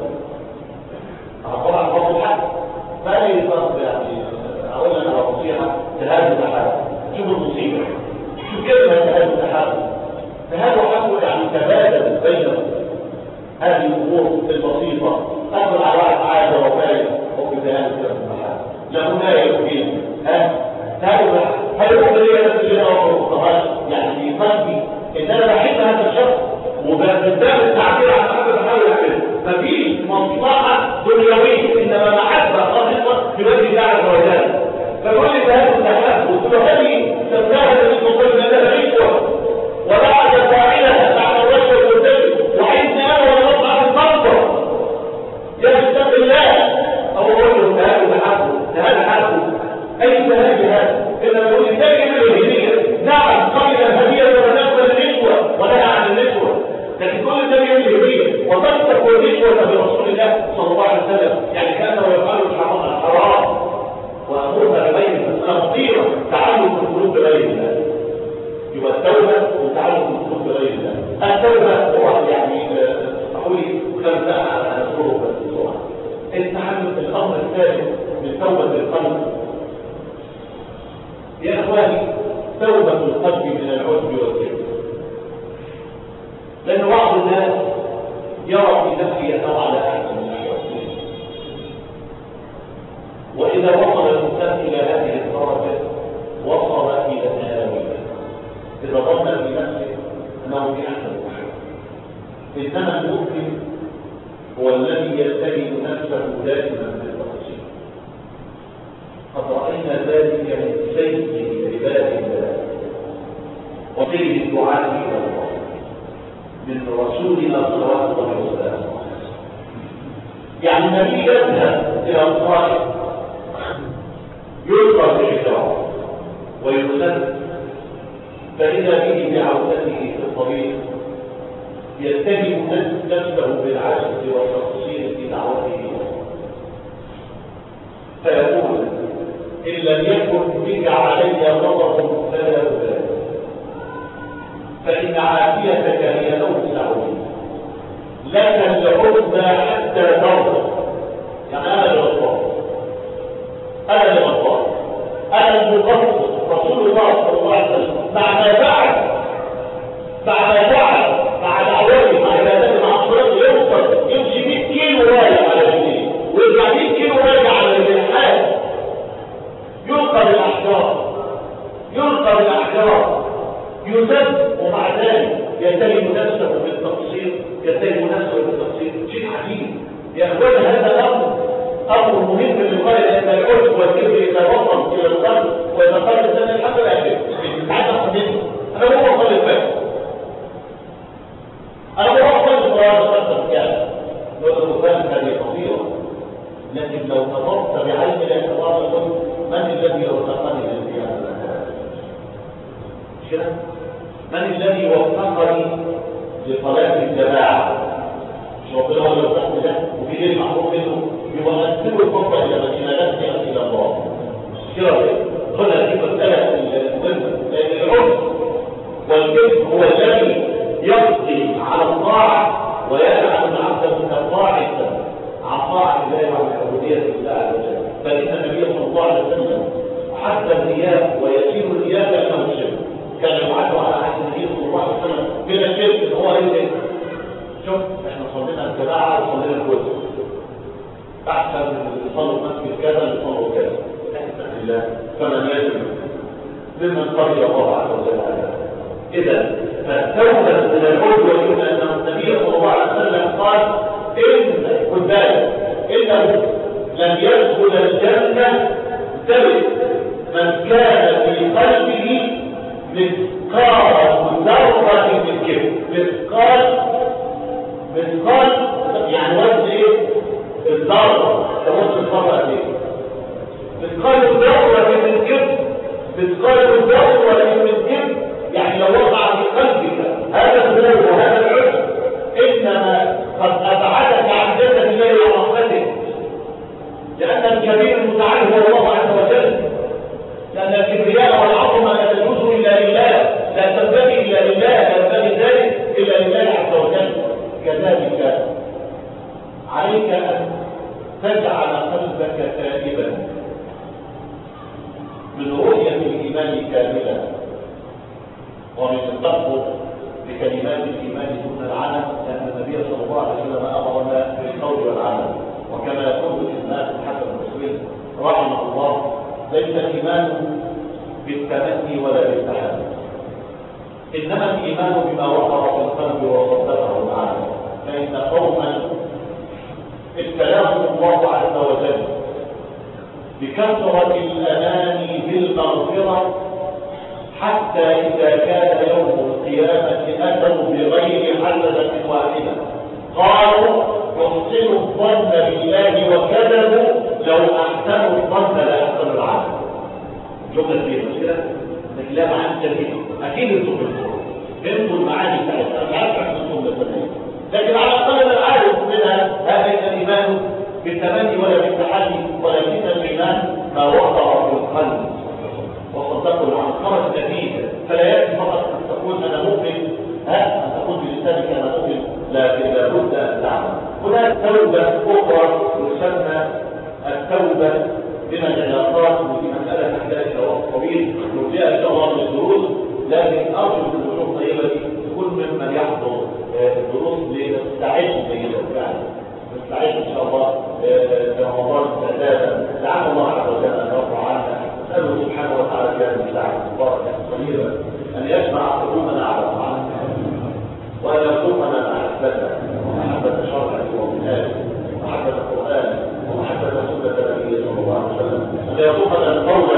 طبعا برضه حق. فقال لي طب يعني اقول لك على نصيحه تهاب التحدي. شوف المصيبه، شوف كلمه تهاب التحدي. فهذا حق يعني تبادل بينهم هذه الامور البسيطه. اخذ على واحد عاده وفايه وبذهاب التحدي له لا يمكن هل يقول لي انا في يعني في قلبي ان انا بحب هذا الشخص وبالذات التعبير عن حب بحاول اعمله. مفيش مصلحه دنيويه انما محبه خالصه في وجه الله عز وجل. فيقول لي هذا التحدي قلت له هذه سماها النبي صلى الله عليه وسلم عشوه وبعد فاعلها بعد الرجل والدم وعايزني انا ولا نطلع في المنظر يتق الله او رجل تهاب حقه تهاب حقه اي تهاب هذا انما يقول لي تجد الهديه. نعم قبل الهديه ونقبل النسوه ونهى عن النسوه، لكن كل ده يقول الهديه وتترك النسوه برسول الله صلى الله عليه وسلم. يعني كانه يفعل الحرام وامرها بغير مساله خطيره تعلق القلوب بغير الله. يبقى التوبه وتعلق القلوب بغير الله. التوبه هو يعني اقول خمسه اذكره بس التعلق. الامر الثالث من توبه القلب يا اخواني توبه القلب من العجب والكبر. لان بعض الناس يرى في نفسه انه على احسن من الحسن، واذا وصل الانسان الى هذه الدرجه وصل الى الهاويه اذا ظن في نفسه انه في احسن الحال. انما المؤمن هو الذي يلتزم نفسه دائما بالتقصير. قد راينا ذلك من سيد عباد الله وسيد الدعاء الى الله من رسولنا صلى الله عليه وسلم. يعني النبي يذهب الى الطائف يلقى بالحجاره ويسلم، فاذا به بعودته في الطريق يتهم نفسه بالعجز والتقصير في دعوته فيقول ان لم يكن بك علي غضب فلا ابالي فان عافيتك هي اوسع لي لك العتبى حتى ترضى. يعني انا الغفار، انا الغفار، انا المقصر. رسول الله صلى الله عليه وسلم مع ما فعل مع دعوته مع عبادته مع صلاته يوصل يمشي 100 كيلو رايح على رجليه ويرجع 100 كيلو رايح على الرحال، يلقى بالاحجار يسب، ومع ذلك يتهم نفسه بالتقصير. شيء عجيب يا اخوان. هذا امر مهم للغايه، لان العجب والكبر اذا وصل الى القلب واذا قال الانسان الحمد لله يتعلق منه. انا هو صلي الفجر، انا هو صلي الصلاه يعني لو كانت هذه خطيره، لكن لو نظرت بعين الاعتبار من الذي رزقني بالقيام كده؟ من الذي وفقني لصلاه الجماعه؟ مش ربنا هو اللي وفقني ده، وفي دين محروم منه يؤثر الفرصه الى مدينه الى الله. كده هنا دي مساله المهمه، لان العرف والكذب هو الذي يقضي على الطاعة ويجعل العبد متقاعدا عن طاعة الله وعن عبودية الله عز وجل. فإن النبي صلى الله عليه وسلم حتى الرياء ويسير الرياء كأنه الشرك، كان يعد على عهد النبي صلى الله عليه وسلم من الشرك ان هو ايه؟ شوف احنا صلينا الجماعة وصلينا الجزء احسن من اللي صلوا مسجد كذا اللي صلوا كذا. احسن الله فمن يجب ممن قضي الله عز وجل عليه. اذا فالتوبة من العدوة ان النبي صلى الله عليه وسلم قال ان خد بالك انه لم يدخل الجنة من كان في قلبه مثقال ذرة من كبر. مثقال يعني وزن ايه؟ الذرة. وزن الذرة ايه؟ مثقال ذرة من كبر. مثقال ذرة من كبر يعني لو وضع في قلبك هذا الذنوب وهذا العجب انما قد ابعدك عن جنة الله ورحمته، لان الكبير المتعال هو الله عز وجل، لأن الكبرياء والعظمة لا تجوز إلا لله، لا تنبغي إلا لله، لا ينبغي ذلك إلا لله عز وجل. كذلك عليك أن تجعل قلبك تائبا من رؤية الإيمان كاملا ومن التقوى بكلمات الإيمان دون العمل، لأن النبي صلى الله عليه وسلم أمرنا بالقول والعمل. وكما يقول الإمام حسن مسلم رحمه الله: ليس الإيمان بالتمني ولا بالتحدي، إنما الإيمان بما وقر في القلب وصدقه العمل. فإن قوما ابتلاهم الله عز وجل بكثرة الأناني بالمغفرة حتى إذا كان يوم القيامة أتوا بغير حسنة واحدة قالوا يحسنوا الظن بالله وكذبوا لو أحسنوا الظن لأحسنوا العمل. جملة فيه مشكلة لكن لا معنى جديد. أكيد انتم فهمتوا المعاني بتاعتها، مش عارف احنا الجملة الثانية، لكن على الأقل العارف منها هذا الإيمان بالتمني ولا بالتحدي، ولكن الإيمان ما وقع في القلب وصدقوا العمل خرج نتيجة. فلا يكفي فقط أن تقول أنا مؤمن، أن تقول بلسانك أنا مؤمن، لا بد أن تعمل. هناك توبة أخرى تسمى التوبة من العلاقات، ودي مسألة تحتاج إلى وقت طويل نرجع إن شاء الله من الدروس، لكن أرجو أن الدروس الطيبة دي تكون ممن يحضر الدروس لنستعد جيدا فعلا، نستعد إن شاء الله لرمضان استعدادا. لعل الله عز وجل أن يرفع عنا. نسأله سبحانه وتعالى في هذه الساعة المباركة الصغيرة أن يجمع قلوبنا على طاعته وأن يرزقنا محبته ومحبة شرعه ومنهاجه ومحبة القرآن ومحبة سنة النبي صلى الله عليه وسلم، أن يرزقنا القول